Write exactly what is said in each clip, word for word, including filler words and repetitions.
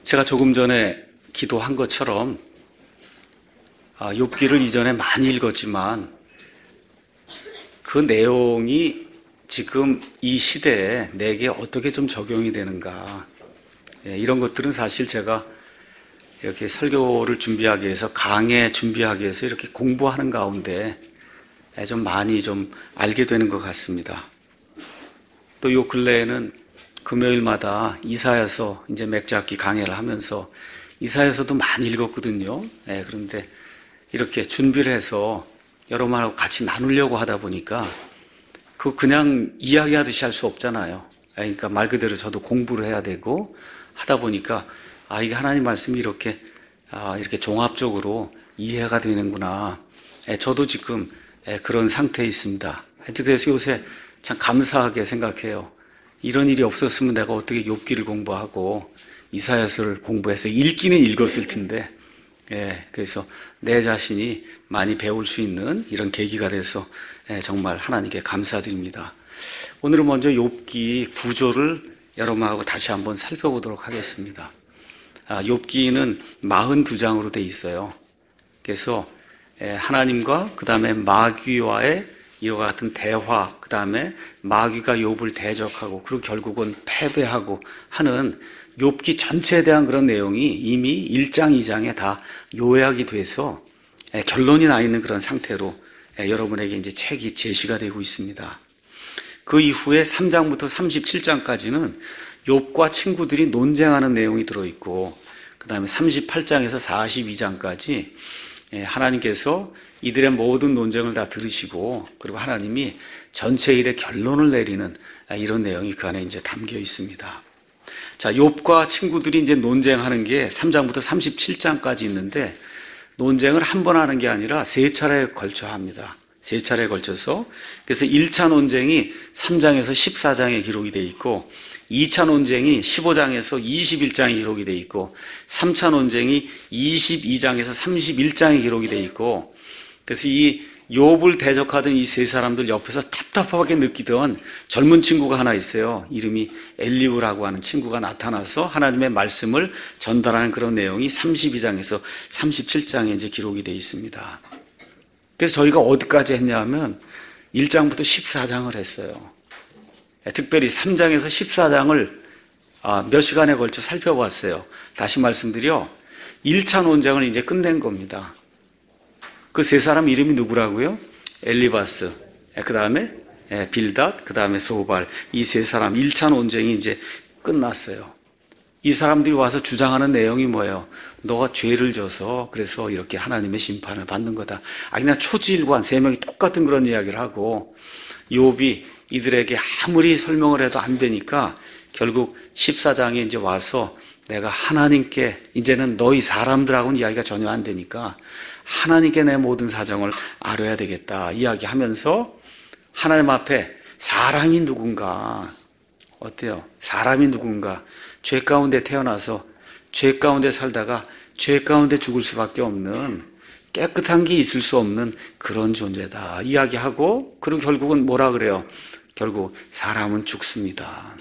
제가 조금 전에 기도한 것처럼 아, 욥기를 이전에 많이 읽었지만 그 내용이 지금 이 시대에 내게 어떻게 좀 적용이 되는가, 예, 이런 것들은 사실 제가 이렇게 설교를 준비하기 위해서, 강의 준비하기 위해서 이렇게 공부하는 가운데 좀 많이 좀 알게 되는 것 같습니다. 또 요 근래에는 금요일마다 이사야서 이제 맥잡기 강의를 하면서 이사야서도 많이 읽었거든요. 예, 그런데 이렇게 준비를 해서 여러분하고 같이 나누려고 하다 보니까 그 그냥 이야기하듯이 할 수 없잖아요. 그러니까 말 그대로 저도 공부를 해야 되고 하다 보니까 아, 이게 하나님 말씀이 이렇게 아, 이렇게 종합적으로 이해가 되는구나. 예, 저도 지금 예, 그런 상태에 있습니다. 그래서 요새 참 감사하게 생각해요. 이런 일이 없었으면 내가 어떻게 욥기를 공부하고 이사야서를 공부해서 읽기는 읽었을 텐데, 예, 그래서 내 자신이 많이 배울 수 있는 이런 계기가 돼서 예, 정말 하나님께 감사드립니다. 오늘은 먼저 욥기 구조를 여러분하고 다시 한번 살펴보도록 하겠습니다. 아, 욥기는 사십이 장으로 돼 있어요. 그래서 예, 하나님과 그 다음에 마귀와의 이와 같은 대화, 그 다음에 마귀가 욥을 대적하고 그리고 결국은 패배하고 하는 욥기 전체에 대한 그런 내용이 이미 일 장, 이 장에 다 요약이 돼서 결론이 나 있는 그런 상태로 여러분에게 이제 책이 제시가 되고 있습니다. 그 이후에 삼 장부터 삼십칠 장까지는 욥과 친구들이 논쟁하는 내용이 들어있고, 그 다음에 삼십팔 장에서 사십이 장까지 하나님께서 이들의 모든 논쟁을 다 들으시고 그리고 하나님이 전체 일의 결론을 내리는 이런 내용이 그 안에 이제 담겨 있습니다. 자, 욥과 친구들이 이제 논쟁하는 게 삼 장부터 삼십칠 장까지 있는데, 논쟁을 한 번 하는 게 아니라 세 차례에 걸쳐 합니다. 세 차례에 걸쳐서. 그래서 일 차 논쟁이 삼 장에서 십사 장에 기록이 돼 있고, 이 차 논쟁이 십오 장에서 이십일 장에 기록이 돼 있고, 삼 차 논쟁이 이십이 장에서 삼십일 장에 기록이 돼 있고, 그래서 이 욥을 대적하던 이 세 사람들 옆에서 답답하게 느끼던 젊은 친구가 하나 있어요. 이름이 엘리후라고 하는 친구가 나타나서 하나님의 말씀을 전달하는 그런 내용이 삼십이 장에서 삼십칠 장에 이제 기록이 되어 있습니다. 그래서 저희가 어디까지 했냐면 일 장부터 십사 장을 했어요. 특별히 삼 장에서 십사 장을 몇 시간에 걸쳐 살펴봤어요. 다시 말씀드려, 일 차 논쟁을 이제 끝낸 겁니다. 그 세 사람 이름이 누구라고요? 엘리바스, 그 다음에 빌닷, 그 다음에 소발, 이 세 사람 일 차 논쟁이 이제 끝났어요. 이 사람들이 와서 주장하는 내용이 뭐예요? 너가 죄를 져서 그래서 이렇게 하나님의 심판을 받는 거다. 아, 그냥 초지일관 세 명이 똑같은 그런 이야기를 하고, 욥이 이들에게 아무리 설명을 해도 안 되니까 결국 십사 장에 이제 와서 내가 하나님께, 이제는 너희 사람들하고는 이야기가 전혀 안 되니까 하나님께 내 모든 사정을 알아야 되겠다 이야기하면서 하나님 앞에 사람이 누군가, 어때요? 사람이 누군가, 죄 가운데 태어나서 죄 가운데 살다가 죄 가운데 죽을 수밖에 없는, 깨끗한 게 있을 수 없는 그런 존재다 이야기하고, 그리고 결국은 뭐라 그래요? 결국 사람은 죽습니다.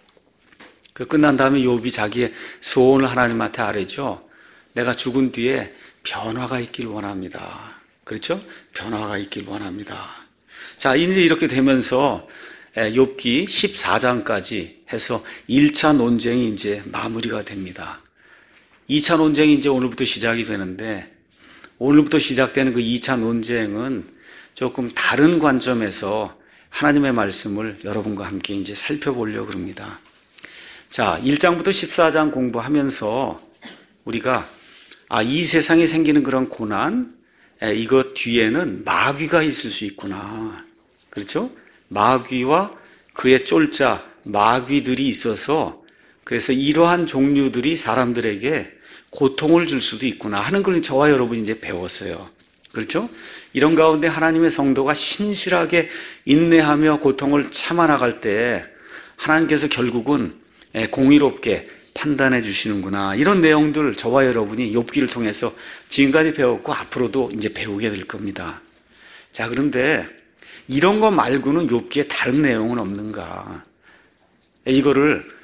그 끝난 다음에 욥이 자기의 소원을 하나님한테 아뢰죠. 내가 죽은 뒤에 변화가 있기를 원합니다. 그렇죠? 변화가 있기를 원합니다. 자, 이제 이렇게 되면서 욥기 십사 장까지 해서 일 차 논쟁이 이제 마무리가 됩니다. 이 차 논쟁이 이제 오늘부터 시작이 되는데, 오늘부터 시작되는 그 이 차 논쟁은 조금 다른 관점에서 하나님의 말씀을 여러분과 함께 이제 살펴보려고 합니다. 자, 일 장부터 십사 장 공부하면서 우리가 아, 이 세상에 생기는 그런 고난, 이것 뒤에는 마귀가 있을 수 있구나. 그렇죠? 마귀와 그의 쫄자, 마귀들이 있어서 그래서 이러한 종류들이 사람들에게 고통을 줄 수도 있구나 하는 걸 저와 여러분이 이제 배웠어요. 그렇죠? 이런 가운데 하나님의 성도가 신실하게 인내하며 고통을 참아 나갈 때 하나님께서 결국은 공의롭게 판단해 주시는구나. 이런 내용들 저와 여러분이 욥기를 통해서 지금까지 배웠고 앞으로도 이제 배우게 될 겁니다. 자, 그런데 이런 거 말고는 욥기에 다른 내용은 없는가? 이거를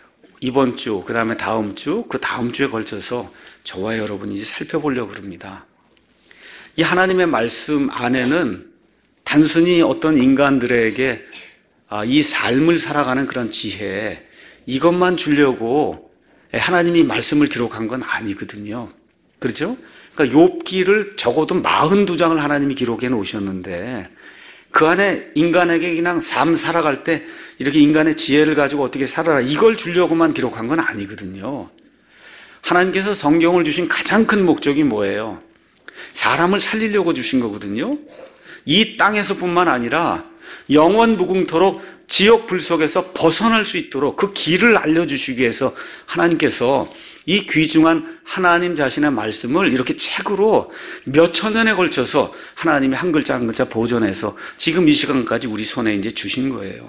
이번 주, 그 다음에 다음 주, 그 다음 주에 걸쳐서 저와 여러분이 이제 살펴보려고 합니다. 이 하나님의 말씀 안에는 단순히 어떤 인간들에게 이 삶을 살아가는 그런 지혜, 이것만 주려고 하나님이 말씀을 기록한 건 아니거든요. 그렇죠? 그러니까 욥기를 적어도 사십이 장을 하나님이 기록해 놓으셨는데 그 안에 인간에게 그냥 삶 살아갈 때 이렇게 인간의 지혜를 가지고 어떻게 살아라 이걸 주려고만 기록한 건 아니거든요. 하나님께서 성경을 주신 가장 큰 목적이 뭐예요? 사람을 살리려고 주신 거거든요. 이 땅에서뿐만 아니라 영원 무궁토록 지옥 불 속에서 벗어날 수 있도록 그 길을 알려주시기 위해서 하나님께서 이 귀중한 하나님 자신의 말씀을 이렇게 책으로 몇 천 년에 걸쳐서 하나님이 한 글자 한 글자 보존해서 지금 이 시간까지 우리 손에 이제 주신 거예요.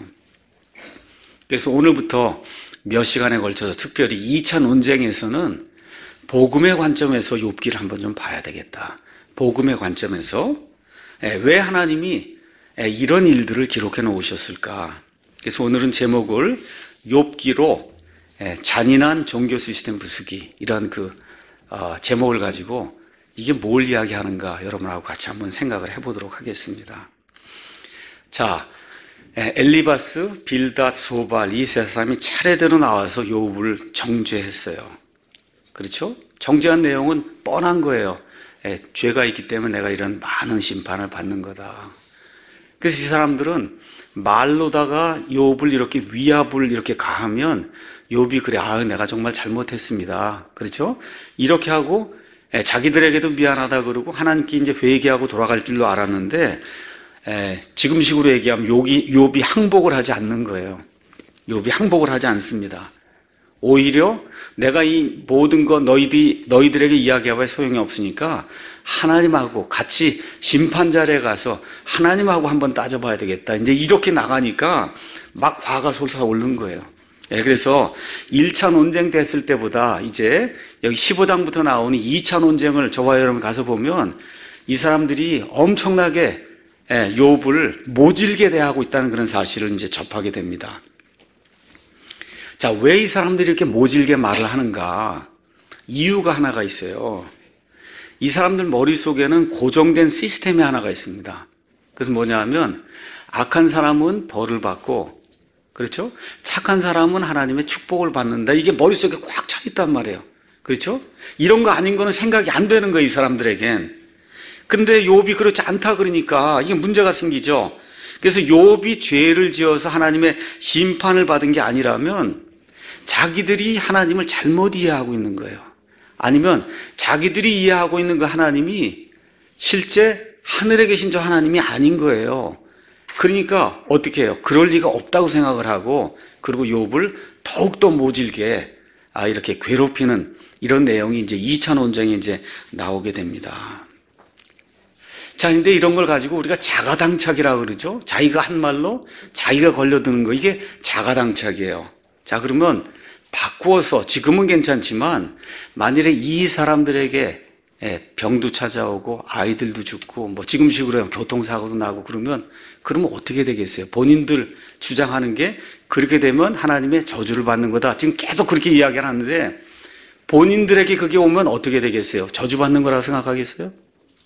그래서 오늘부터 몇 시간에 걸쳐서 특별히 이 차 논쟁에서는 복음의 관점에서 욥기를 한번 좀 봐야 되겠다. 복음의 관점에서 왜 하나님이 이런 일들을 기록해 놓으셨을까? 그래서 오늘은 제목을 욥기로 잔인한 종교 시스템 부수기 이런 그 어, 제목을 가지고 이게 뭘 이야기하는가 여러분하고 같이 한번 생각을 해보도록 하겠습니다. 자, 엘리바스, 빌닷, 소발 이 세 사람이 차례대로 나와서 욥을 정죄했어요. 그렇죠? 정죄한 내용은 뻔한 거예요. 에, 죄가 있기 때문에 내가 이런 많은 심판을 받는 거다. 그래서 이 사람들은 말로다가 욥을 이렇게 위압을 이렇게 가하면 욥이 그래, 아, 내가 정말 잘못했습니다. 그렇죠? 이렇게 하고 에, 자기들에게도 미안하다 그러고 하나님께 이제 회개하고 돌아갈 줄로 알았는데 에, 지금식으로 얘기하면 욥이, 욥이 항복을 하지 않는 거예요. 욥이 항복을 하지 않습니다. 오히려 내가 이 모든 거 너희들이, 너희들에게 이야기하면 소용이 없으니까 하나님하고 같이 심판자리에 가서 하나님하고 한번 따져봐야 되겠다. 이제 이렇게 나가니까 막 화가 솟아오르는 거예요. 예, 그래서 일 차 논쟁 됐을 때보다 이제 여기 십오 장부터 나오는 이 차 논쟁을 저와 여러분 가서 보면 이 사람들이 엄청나게 예, 욥을 모질게 대하고 있다는 그런 사실을 이제 접하게 됩니다. 자, 왜 이 사람들이 이렇게 모질게 말을 하는가? 이유가 하나가 있어요. 이 사람들 머릿속에는 고정된 시스템이 하나가 있습니다. 그래서 뭐냐 하면 악한 사람은 벌을 받고 그렇죠? 착한 사람은 하나님의 축복을 받는다. 이게 머릿속에 꽉 차 있단 말이에요. 그렇죠? 이런 거 아닌 거는 생각이 안 되는 거예요, 이 사람들에겐. 근데 욥이 그렇지 않다 그러니까 이게 문제가 생기죠. 그래서 욥이 죄를 지어서 하나님의 심판을 받은 게 아니라면 자기들이 하나님을 잘못 이해하고 있는 거예요. 아니면 자기들이 이해하고 있는 그 하나님이 실제 하늘에 계신 저 하나님이 아닌 거예요. 그러니까 어떻게 해요? 그럴 리가 없다고 생각을 하고 그리고 욥을 더욱더 모질게 아 이렇게 괴롭히는 이런 내용이 이제 이 차 논쟁에 이제 나오게 됩니다. 자, 근데 이런 걸 가지고 우리가 자가당착이라고 그러죠? 자기가 한 말로 자기가 걸려드는 거, 이게 자가당착이에요. 자, 그러면 바꾸어서 지금은 괜찮지만 만일에 이 사람들에게 병도 찾아오고 아이들도 죽고 뭐 지금식으로 교통사고도 나고 그러면 그러면 어떻게 되겠어요? 본인들 주장하는 게 그렇게 되면 하나님의 저주를 받는 거다. 지금 계속 그렇게 이야기를 하는데 본인들에게 그게 오면 어떻게 되겠어요? 저주받는 거라고 생각하겠어요?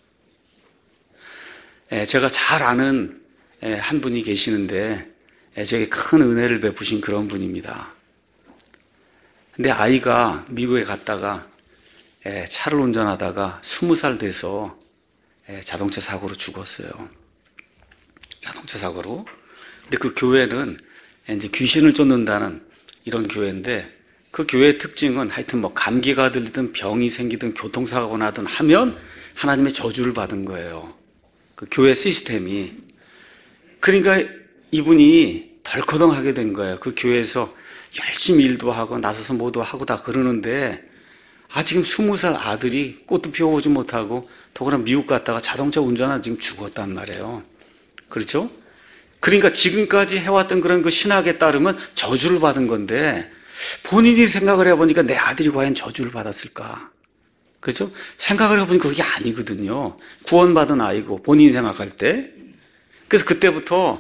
제가 잘 아는 한 분이 계시는데 제게 큰 은혜를 베푸신 그런 분입니다. 근데 아이가 미국에 갔다가 차를 운전하다가 스무 살 돼서 자동차 사고로 죽었어요. 자동차 사고로. 근데 그 교회는 이제 귀신을 쫓는다는 이런 교회인데 그 교회의 특징은 하여튼 뭐 감기가 들리든 병이 생기든 교통사고가 나든 하면 하나님의 저주를 받은 거예요. 그 교회 시스템이. 그러니까 이분이 덜커덩하게 된 거예요. 그 교회에서 열심히 일도 하고 나서서 뭐도 하고 다 그러는데 아 지금 스무 살 아들이 꽃도 피워보지 못하고 더구나 미국 갔다가 자동차 운전하다 지금 죽었단 말이에요. 그렇죠? 그러니까 지금까지 해왔던 그런 그 신학에 따르면 저주를 받은 건데 본인이 생각을 해보니까 내 아들이 과연 저주를 받았을까? 그렇죠? 생각을 해보니까 그게 아니거든요. 구원받은 아이고 본인이 생각할 때. 그래서 그때부터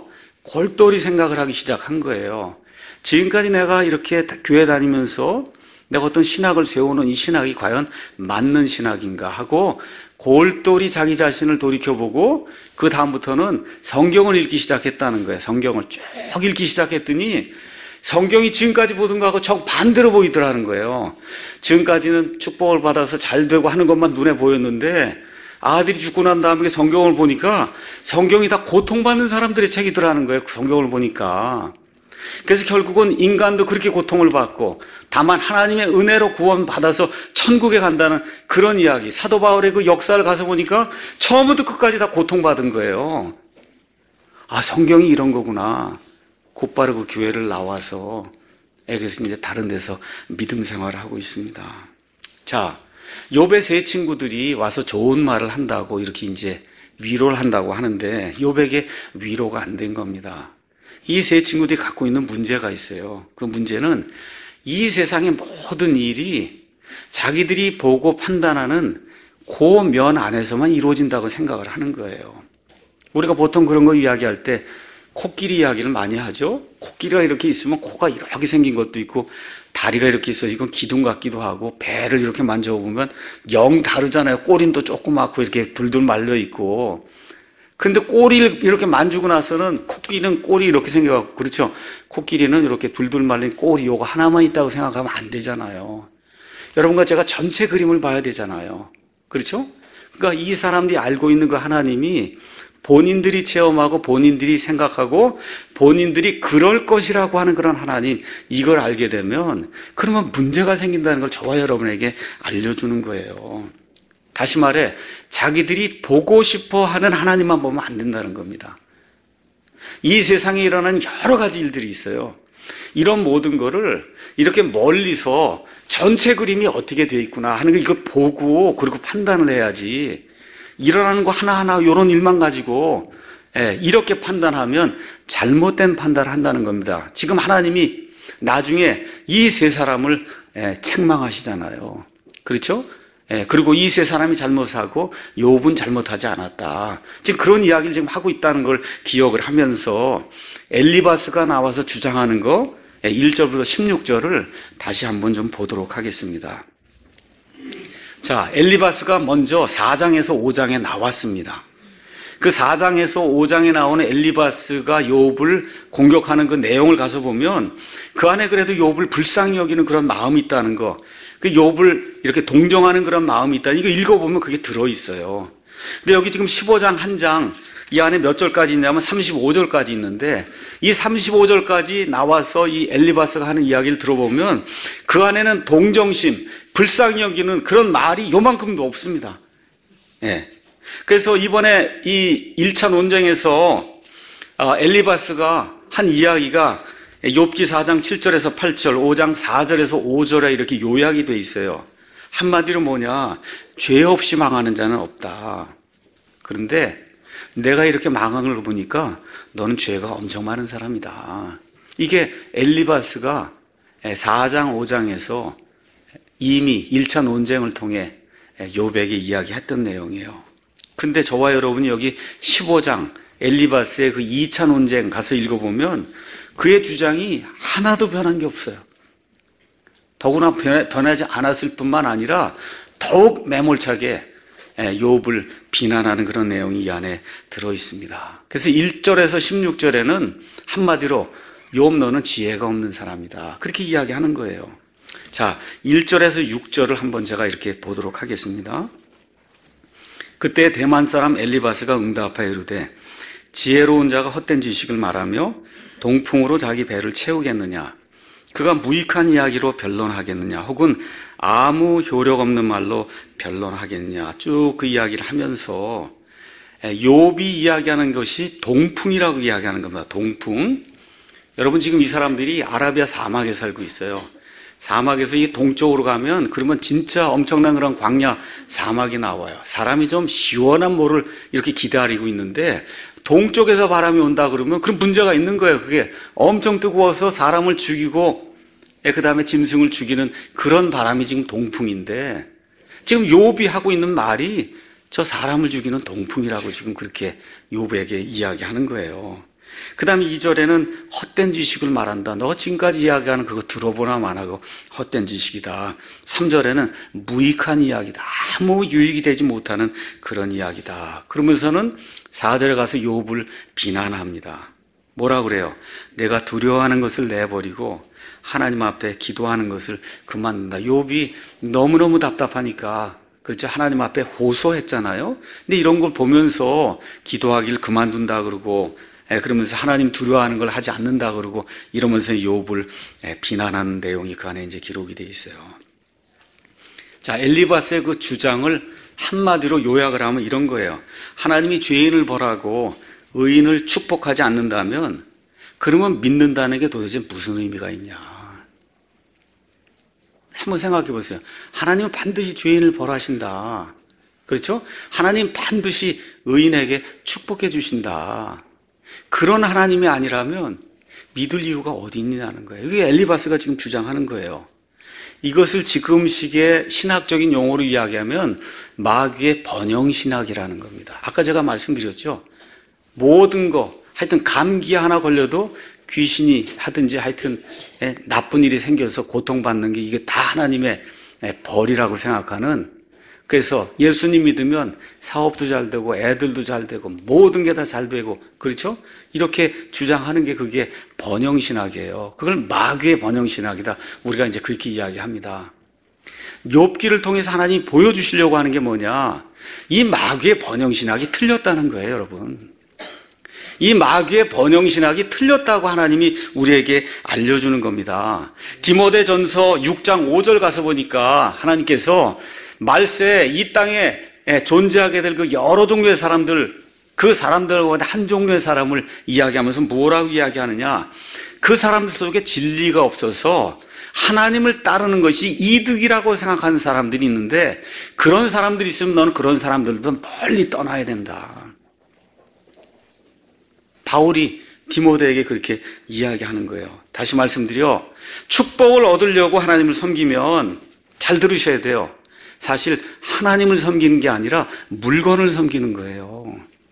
골똘히 생각을 하기 시작한 거예요. 지금까지 내가 이렇게 교회 다니면서 내가 어떤 신학을 세우는 이 신학이 과연 맞는 신학인가 하고 골똘히 자기 자신을 돌이켜보고 그 다음부터는 성경을 읽기 시작했다는 거예요. 성경을 쭉 읽기 시작했더니 성경이 지금까지 보던 거하고 정반대로 보이더라는 거예요. 지금까지는 축복을 받아서 잘 되고 하는 것만 눈에 보였는데 아들이 죽고 난 다음에 성경을 보니까 성경이 다 고통받는 사람들의 책이더라는 거예요. 그 성경을 보니까. 그래서 결국은 인간도 그렇게 고통을 받고 다만 하나님의 은혜로 구원받아서 천국에 간다는 그런 이야기. 사도 바울의 그 역사를 가서 보니까 처음부터 끝까지 다 고통받은 거예요. 아, 성경이 이런 거구나. 곧바로 그 교회를 나와서 그래서 이제 다른 데서 믿음 생활을 하고 있습니다. 자, 욥의 세 친구들이 와서 좋은 말을 한다고 이렇게 이제 위로를 한다고 하는데 욥에게 위로가 안 된 겁니다. 이 세 친구들이 갖고 있는 문제가 있어요. 그 문제는 이 세상의 모든 일이 자기들이 보고 판단하는 그 면 안에서만 이루어진다고 생각을 하는 거예요. 우리가 보통 그런 거 이야기할 때 코끼리 이야기를 많이 하죠. 코끼리가 이렇게 있으면 코가 이렇게 생긴 것도 있고 다리가 이렇게 있어 이건 기둥 같기도 하고 배를 이렇게 만져보면 영 다르잖아요. 꼬리는 또 조그맣고 이렇게 둘둘 말려 있고. 근데 꼬리를 이렇게 만지고 나서는 코끼리는 꼬리 이렇게 생겨갖고 그렇죠. 코끼리는 이렇게 둘둘 말린 꼬리 요거 하나만 있다고 생각하면 안 되잖아요. 여러분과 제가 전체 그림을 봐야 되잖아요. 그렇죠? 그러니까 이 사람들이 알고 있는 그 하나님이 본인들이 체험하고 본인들이 생각하고 본인들이 그럴 것이라고 하는 그런 하나님, 이걸 알게 되면 그러면 문제가 생긴다는 걸 저와 여러분에게 알려주는 거예요. 다시 말해 자기들이 보고 싶어 하는 하나님만 보면 안 된다는 겁니다. 이 세상에 일어나는 여러 가지 일들이 있어요. 이런 모든 거를 이렇게 멀리서 전체 그림이 어떻게 되어 있구나 하는 거 이걸 보고 그리고 판단을 해야지. 일어나는 거 하나하나 이런 일만 가지고 이렇게 판단하면 잘못된 판단을 한다는 겁니다. 지금 하나님이 나중에 이 세 사람을 책망하시잖아요. 그렇죠? 그리고 이 세 사람이 잘못하고 욥은 잘못하지 않았다. 지금 그런 이야기를 지금 하고 있다는 걸 기억을 하면서 엘리바스가 나와서 주장하는 거 일 절부터 십육 절을 다시 한번 좀 보도록 하겠습니다. 자, 엘리바스가 먼저 사 장에서 오 장에 나왔습니다. 그 사 장에서 오 장에 나오는 엘리바스가 욥을 공격하는 그 내용을 가서 보면 그 안에 그래도 욥을 불쌍히 여기는 그런 마음이 있다는 거, 그 욥을 이렇게 동정하는 그런 마음이 있다. 이거 읽어보면 그게 들어있어요. 근데 여기 지금 십오 장 한 장, 이 안에 몇 절까지 있냐면 삼십오 절까지 있는데 이 삼십오 절까지 나와서 이 엘리바스가 하는 이야기를 들어보면 그 안에는 동정심, 불쌍히 여기는 그런 말이 요만큼도 없습니다. 예. 그래서 이번에 이 일 차 논쟁에서 엘리바스가 한 이야기가 욥기 사 장 칠 절에서 팔 절, 오 장 사 절에서 오 절에 이렇게 요약이 돼 있어요. 한마디로 뭐냐, 죄 없이 망하는 자는 없다. 그런데 내가 이렇게 망한 걸 보니까 너는 죄가 엄청 많은 사람이다. 이게 엘리바스가 사 장 오 장에서 이미 일 차 논쟁을 통해 욥에게 이야기했던 내용이에요. 근데 저와 여러분이 여기 십오 장 엘리바스의 그 이 차 논쟁 가서 읽어보면 그의 주장이 하나도 변한 게 없어요. 더구나 변하지 않았을 뿐만 아니라 더욱 매몰차게 욥을 비난하는 그런 내용이 이 안에 들어있습니다. 그래서 일 절에서 십육 절에는 한마디로 욥 너는 지혜가 없는 사람이다. 그렇게 이야기하는 거예요. 자, 일 절에서 육 절을 한번 제가 이렇게 보도록 하겠습니다. 그때 대만 사람 엘리바스가 응답하여 이르되 지혜로운 자가 헛된 지식을 말하며 동풍으로 자기 배를 채우겠느냐? 그가 무익한 이야기로 변론하겠느냐? 혹은 아무 효력 없는 말로 변론하겠느냐? 쭉 그 이야기를 하면서 욥이 이야기하는 것이 동풍이라고 이야기하는 겁니다. 동풍. 여러분 지금 이 사람들이 아라비아 사막에 살고 있어요. 사막에서 이 동쪽으로 가면 그러면 진짜 엄청난 그런 광야 사막이 나와요. 사람이 좀 시원한 모를 이렇게 기다리고 있는데 동쪽에서 바람이 온다 그러면 그런 문제가 있는 거예요. 그게 엄청 뜨거워서 사람을 죽이고 그 다음에 짐승을 죽이는 그런 바람이 지금 동풍인데 지금 욥이 하고 있는 말이 저 사람을 죽이는 동풍이라고 지금 그렇게 욥에게 이야기하는 거예요. 그 다음에 이 절에는 헛된 지식을 말한다. 너 지금까지 이야기하는 그거 들어보나 마나고 헛된 지식이다. 삼 절에는 무익한 이야기다. 아무 유익이 되지 못하는 그런 이야기다. 그러면서는 사 절에 가서 욥을 비난합니다. 뭐라 그래요? 내가 두려워하는 것을 내버리고 하나님 앞에 기도하는 것을 그만둔다. 욥이 너무너무 답답하니까 그렇죠. 하나님 앞에 호소했잖아요. 근데 이런 걸 보면서 기도하기를 그만둔다 그러고 그러면서 하나님 두려워하는 걸 하지 않는다 그러고 이러면서 욥을 비난하는 내용이 그 안에 이제 기록이 되어 있어요. 자, 엘리바스의 그 주장을 한마디로 요약을 하면 이런 거예요. 하나님이 죄인을 벌하고 의인을 축복하지 않는다면 그러면 믿는다는 게 도대체 무슨 의미가 있냐. 한번 생각해 보세요. 하나님은 반드시 죄인을 벌하신다. 그렇죠? 하나님 반드시 의인에게 축복해 주신다. 그런 하나님이 아니라면 믿을 이유가 어디 있냐는 거예요. 이게 엘리바스가 지금 주장하는 거예요. 이것을 지금식의 신학적인 용어로 이야기하면 마귀의 번영신학이라는 겁니다. 아까 제가 말씀드렸죠. 모든 거, 하여튼 감기 하나 걸려도 귀신이 하든지 하여튼 나쁜 일이 생겨서 고통받는 게 이게 다 하나님의 벌이라고 생각하는, 그래서 예수님 믿으면 사업도 잘 되고 애들도 잘 되고 모든 게 다 잘 되고 그렇죠? 이렇게 주장하는 게 그게 번영신학이에요. 그걸 마귀의 번영신학이다. 우리가 이제 그렇게 이야기합니다. 욥기를 통해서 하나님이 보여주시려고 하는 게 뭐냐? 이 마귀의 번영신학이 틀렸다는 거예요, 여러분. 이 마귀의 번영신학이 틀렸다고 하나님이 우리에게 알려주는 겁니다. 디모데전서 육 장 오 절 가서 보니까 하나님께서 말세 이 땅에 존재하게 될 그 여러 종류의 사람들, 그 사람들과 한 종류의 사람을 이야기하면서 뭐라고 이야기하느냐? 그 사람들 속에 진리가 없어서 하나님을 따르는 것이 이득이라고 생각하는 사람들이 있는데, 그런 사람들이 있으면 너는 그런 사람들부터 멀리 떠나야 된다. 바울이 디모데에게 그렇게 이야기하는 거예요. 다시 말씀드려, 축복을 얻으려고 하나님을 섬기면 잘 들으셔야 돼요. 사실 하나님을 섬기는 게 아니라 물건을 섬기는 거예요.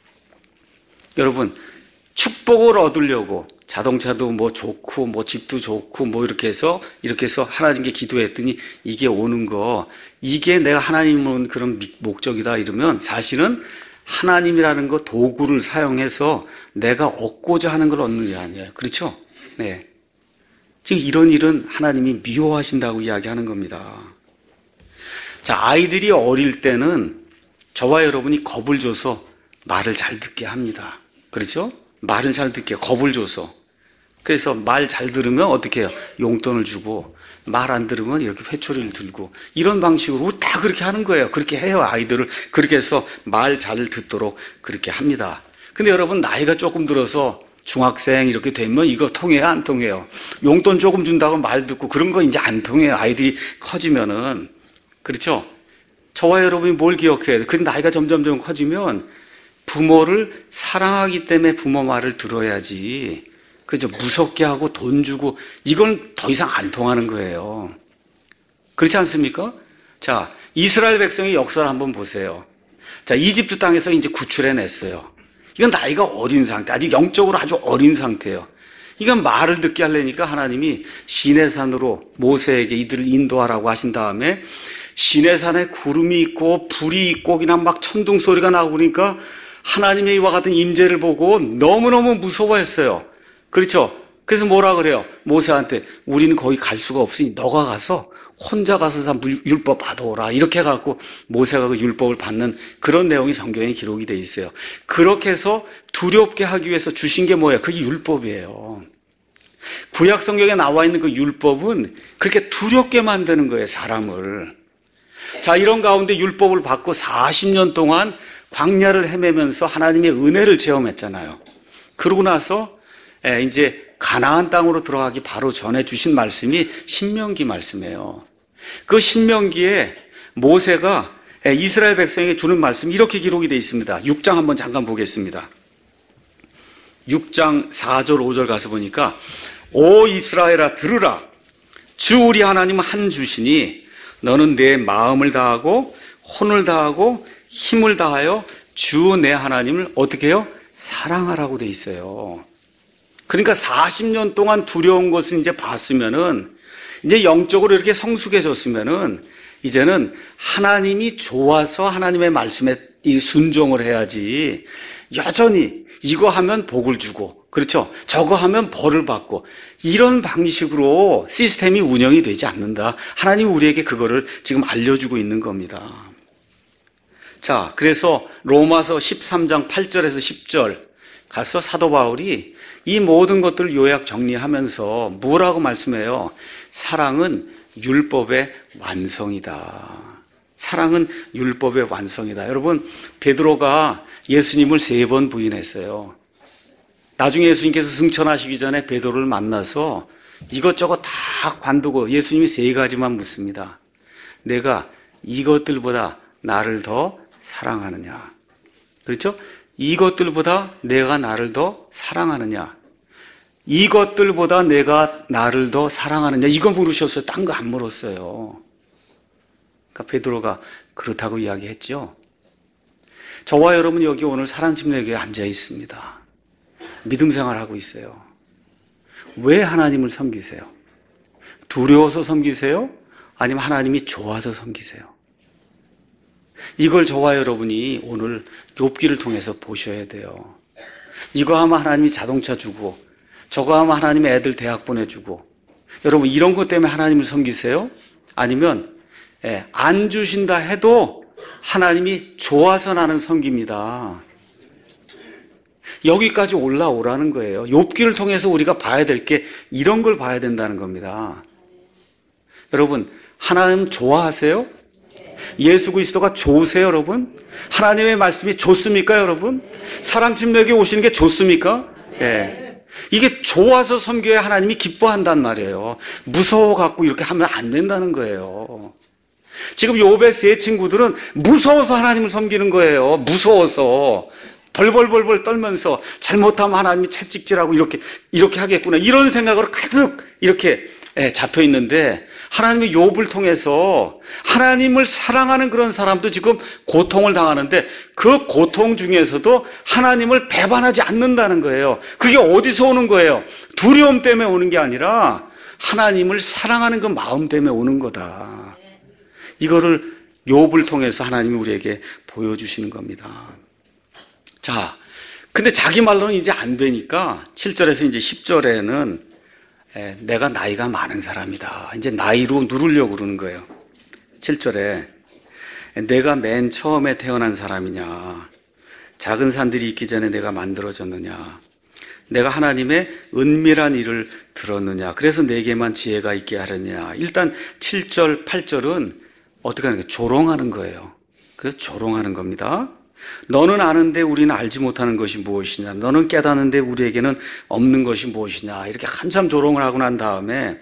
여러분, 축복을 얻으려고 자동차도 뭐 좋고 뭐 집도 좋고 뭐 이렇게 해서 이렇게 해서 하나님께 기도했더니 이게 오는 거, 이게 내가 하나님은 그런 목적이다 이러면 사실은 하나님이라는 거 도구를 사용해서 내가 얻고자 하는 걸 얻는 게 아니에요. 그렇죠? 네. 지금 이런 일은 하나님이 미워하신다고 이야기하는 겁니다. 자, 아이들이 어릴 때는 저와 여러분이 겁을 줘서 말을 잘 듣게 합니다. 그렇죠? 말을 잘 듣게 겁을 줘서. 그래서 말 잘 들으면 어떻게 해요? 용돈을 주고, 말 안 들으면 이렇게 회초리를 들고, 이런 방식으로 다 그렇게 하는 거예요. 그렇게 해요, 아이들을. 그렇게 해서 말 잘 듣도록 그렇게 합니다. 근데 여러분, 나이가 조금 들어서 중학생 이렇게 되면 이거 통해요, 안 통해요? 용돈 조금 준다고 말 듣고 그런 거 이제 안 통해요. 아이들이 커지면은. 그렇죠? 저와 여러분이 뭘 기억해야 돼요? 그 나이가 점점 점 커지면 부모를 사랑하기 때문에 부모 말을 들어야지. 그죠? 무섭게 하고 돈 주고 이건 더 이상 안 통하는 거예요. 그렇지 않습니까? 자, 이스라엘 백성의 역사를 한번 보세요. 자, 이집트 땅에서 이제 구출해냈어요. 이건 나이가 어린 상태, 아직 영적으로 아주 어린 상태예요. 이건 말을 듣게 하려니까 하나님이 시내산으로 모세에게 이들을 인도하라고 하신 다음에 시내산에 구름이 있고 불이 있고 그냥 막 천둥 소리가 나고 그러니까 하나님의 이와 같은 임재를 보고 너무너무 무서워했어요. 그렇죠? 그래서 뭐라 그래요? 모세한테 우리는 거기 갈 수가 없으니 너가 가서 혼자 가서 다 율법 받아오라. 이렇게 해갖고 모세가 그 율법을 받는 그런 내용이 성경에 기록이 되어 있어요. 그렇게 해서 두렵게 하기 위해서 주신 게 뭐예요? 그게 율법이에요. 구약 성경에 나와 있는 그 율법은 그렇게 두렵게 만드는 거예요, 사람을. 자, 이런 가운데 율법을 받고 사십 년 동안 광야를 헤매면서 하나님의 은혜를 체험했잖아요. 그러고 나서 이제 가나안 땅으로 들어가기 바로 전에 주신 말씀이 신명기 말씀이에요. 그 신명기에 모세가 이스라엘 백성에게 주는 말씀이 이렇게 기록이 되어 있습니다. 육 장 한번 잠깐 보겠습니다. 육 장 사 절 오 절 가서 보니까 오 이스라엘아 들으라. 주 우리 하나님은 한 주시니 너는 내 마음을 다하고 혼을 다하고 힘을 다하여 주 내 하나님을 어떻게 해요? 사랑하라고 돼 있어요. 그러니까 사십 년 동안 두려운 것을 이제 봤으면은, 이제 영적으로 이렇게 성숙해졌으면은, 이제는 하나님이 좋아서 하나님의 말씀에 이 순종을 해야지, 여전히 이거 하면 복을 주고, 그렇죠? 저거 하면 벌을 받고, 이런 방식으로 시스템이 운영이 되지 않는다. 하나님이 우리에게 그거를 지금 알려주고 있는 겁니다. 자, 그래서 로마서 십삼 장 팔 절에서 십 절 가서 사도 바울이 이 모든 것들을 요약 정리하면서 뭐라고 말씀해요? 사랑은 율법의 완성이다. 사랑은 율법의 완성이다. 여러분, 베드로가 예수님을 세 번 부인했어요. 나중에 예수님께서 승천하시기 전에 베드로를 만나서 이것저것 다 관두고 예수님이 세 가지만 묻습니다. 내가 이것들보다 나를 더 사랑하느냐? 그렇죠? 이것들보다 내가 나를 더 사랑하느냐? 이것들보다 내가 나를 더 사랑하느냐? 이거 물으셨어요. 딴 거 안 물었어요. 그러니까 베드로가 그렇다고 이야기했죠. 저와 여러분 여기 오늘 사랑침례교회에 앉아 있습니다. 믿음 생활하고 있어요. 왜 하나님을 섬기세요? 두려워서 섬기세요? 아니면 하나님이 좋아서 섬기세요? 이걸 저와 여러분이 오늘 욥기를 통해서 보셔야 돼요. 이거 하면 하나님이 자동차 주고, 저거 하면 하나님이 애들 대학 보내주고, 여러분 이런 것 때문에 하나님을 섬기세요? 아니면 예, 안 주신다 해도 하나님이 좋아서 나는 섬깁니다. 여기까지 올라오라는 거예요. 욥기를 통해서 우리가 봐야 될 게 이런 걸 봐야 된다는 겁니다. 여러분, 하나님 좋아하세요? 예수 그리스도가 좋으세요, 여러분? 하나님의 말씀이 좋습니까, 여러분? 사랑침례교회 오시는 게 좋습니까? 예. 이게 좋아서 섬겨야 하나님이 기뻐한단 말이에요. 무서워갖고 이렇게 하면 안 된다는 거예요. 지금 욥의 세 친구들은 무서워서 하나님을 섬기는 거예요. 무서워서. 벌벌벌벌 떨면서 잘못하면 하나님이 채찍질하고 이렇게, 이렇게 하겠구나. 이런 생각으로 가득 이렇게 잡혀 있는데, 하나님의 욥을 통해서 하나님을 사랑하는 그런 사람도 지금 고통을 당하는데, 그 고통 중에서도 하나님을 배반하지 않는다는 거예요. 그게 어디서 오는 거예요? 두려움 때문에 오는 게 아니라 하나님을 사랑하는 그 마음 때문에 오는 거다. 이거를 욥을 통해서 하나님이 우리에게 보여주시는 겁니다. 자, 근데 자기 말로는 이제 안 되니까 칠 절에서 이제 십 절에는 에, 내가 나이가 많은 사람이다. 이제 나이로 누르려고 그러는 거예요. 칠 절에 내가 맨 처음에 태어난 사람이냐? 작은 산들이 있기 전에 내가 만들어졌느냐? 내가 하나님의 은밀한 일을 들었느냐? 그래서 내게만 지혜가 있게 하느냐? 일단 칠 절, 팔 절은 어떻게 하는 거예요? 조롱하는 거예요. 그래서 조롱하는 겁니다. 너는 아는데 우리는 알지 못하는 것이 무엇이냐? 너는 깨닫는데 우리에게는 없는 것이 무엇이냐? 이렇게 한참 조롱을 하고 난 다음에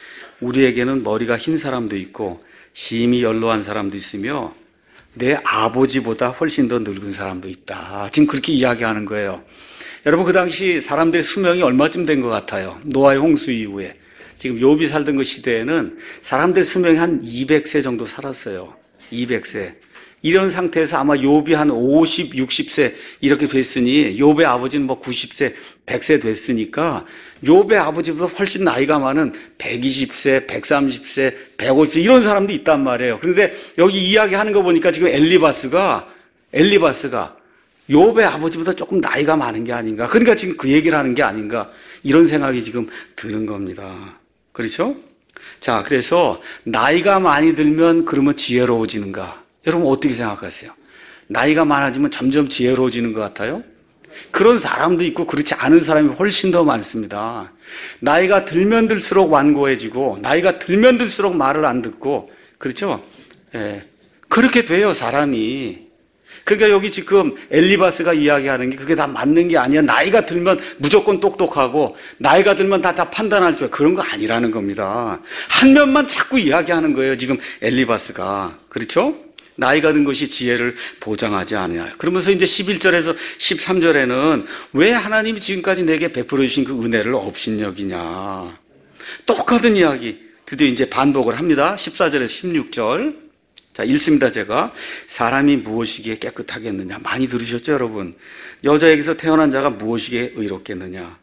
우리에게는 머리가 흰 사람도 있고 심히 연로한 사람도 있으며 내 아버지보다 훨씬 더 늙은 사람도 있다. 지금 그렇게 이야기하는 거예요. 여러분, 그 당시 사람들의 수명이 얼마쯤 된 것 같아요? 노아의 홍수 이후에. 지금 욥이 살던 그 시대에는 사람들의 수명이 한 이백 세 정도 살았어요. 이백 세. 이런 상태에서 아마 욥이 한 오십, 육십 세 이렇게 됐으니 욥의 아버지는 뭐 구십 세, 백 세 됐으니까 욥의 아버지보다 훨씬 나이가 많은 백이십 세, 백삼십 세, 백오십 세 이런 사람도 있단 말이에요. 그런데 여기 이야기하는 거 보니까 지금 엘리바스가 엘리바스가 욥의 아버지보다 조금 나이가 많은 게 아닌가. 그러니까 지금 그 얘기를 하는 게 아닌가. 이런 생각이 지금 드는 겁니다. 그렇죠? 자, 그래서 나이가 많이 들면 그러면 지혜로워지는가? 여러분 어떻게 생각하세요? 나이가 많아지면 점점 지혜로워지는 것 같아요? 그런 사람도 있고 그렇지 않은 사람이 훨씬 더 많습니다. 나이가 들면 들수록 완고해지고 나이가 들면 들수록 말을 안 듣고 그렇죠? 예. 그렇게 돼요, 사람이. 그러니까 여기 지금 엘리바스가 이야기하는 게 그게 다 맞는 게 아니야. 나이가 들면 무조건 똑똑하고 나이가 들면 다, 다 판단할 줄 그런 거 아니라는 겁니다. 한 면만 자꾸 이야기하는 거예요, 지금 엘리바스가. 그렇죠? 나이가 든 것이 지혜를 보장하지 않아요. 그러면서 이제 십일 절에서 십삼 절에는 왜 하나님이 지금까지 내게 베풀어 주신 그 은혜를 업신여기냐. 똑같은 이야기 드디어 이제 반복을 합니다. 십사 절에서 십육 절. 자, 읽습니다, 제가. 사람이 무엇이기에 깨끗하겠느냐. 많이 들으셨죠, 여러분? 여자에게서 태어난 자가 무엇이기에 의롭겠느냐.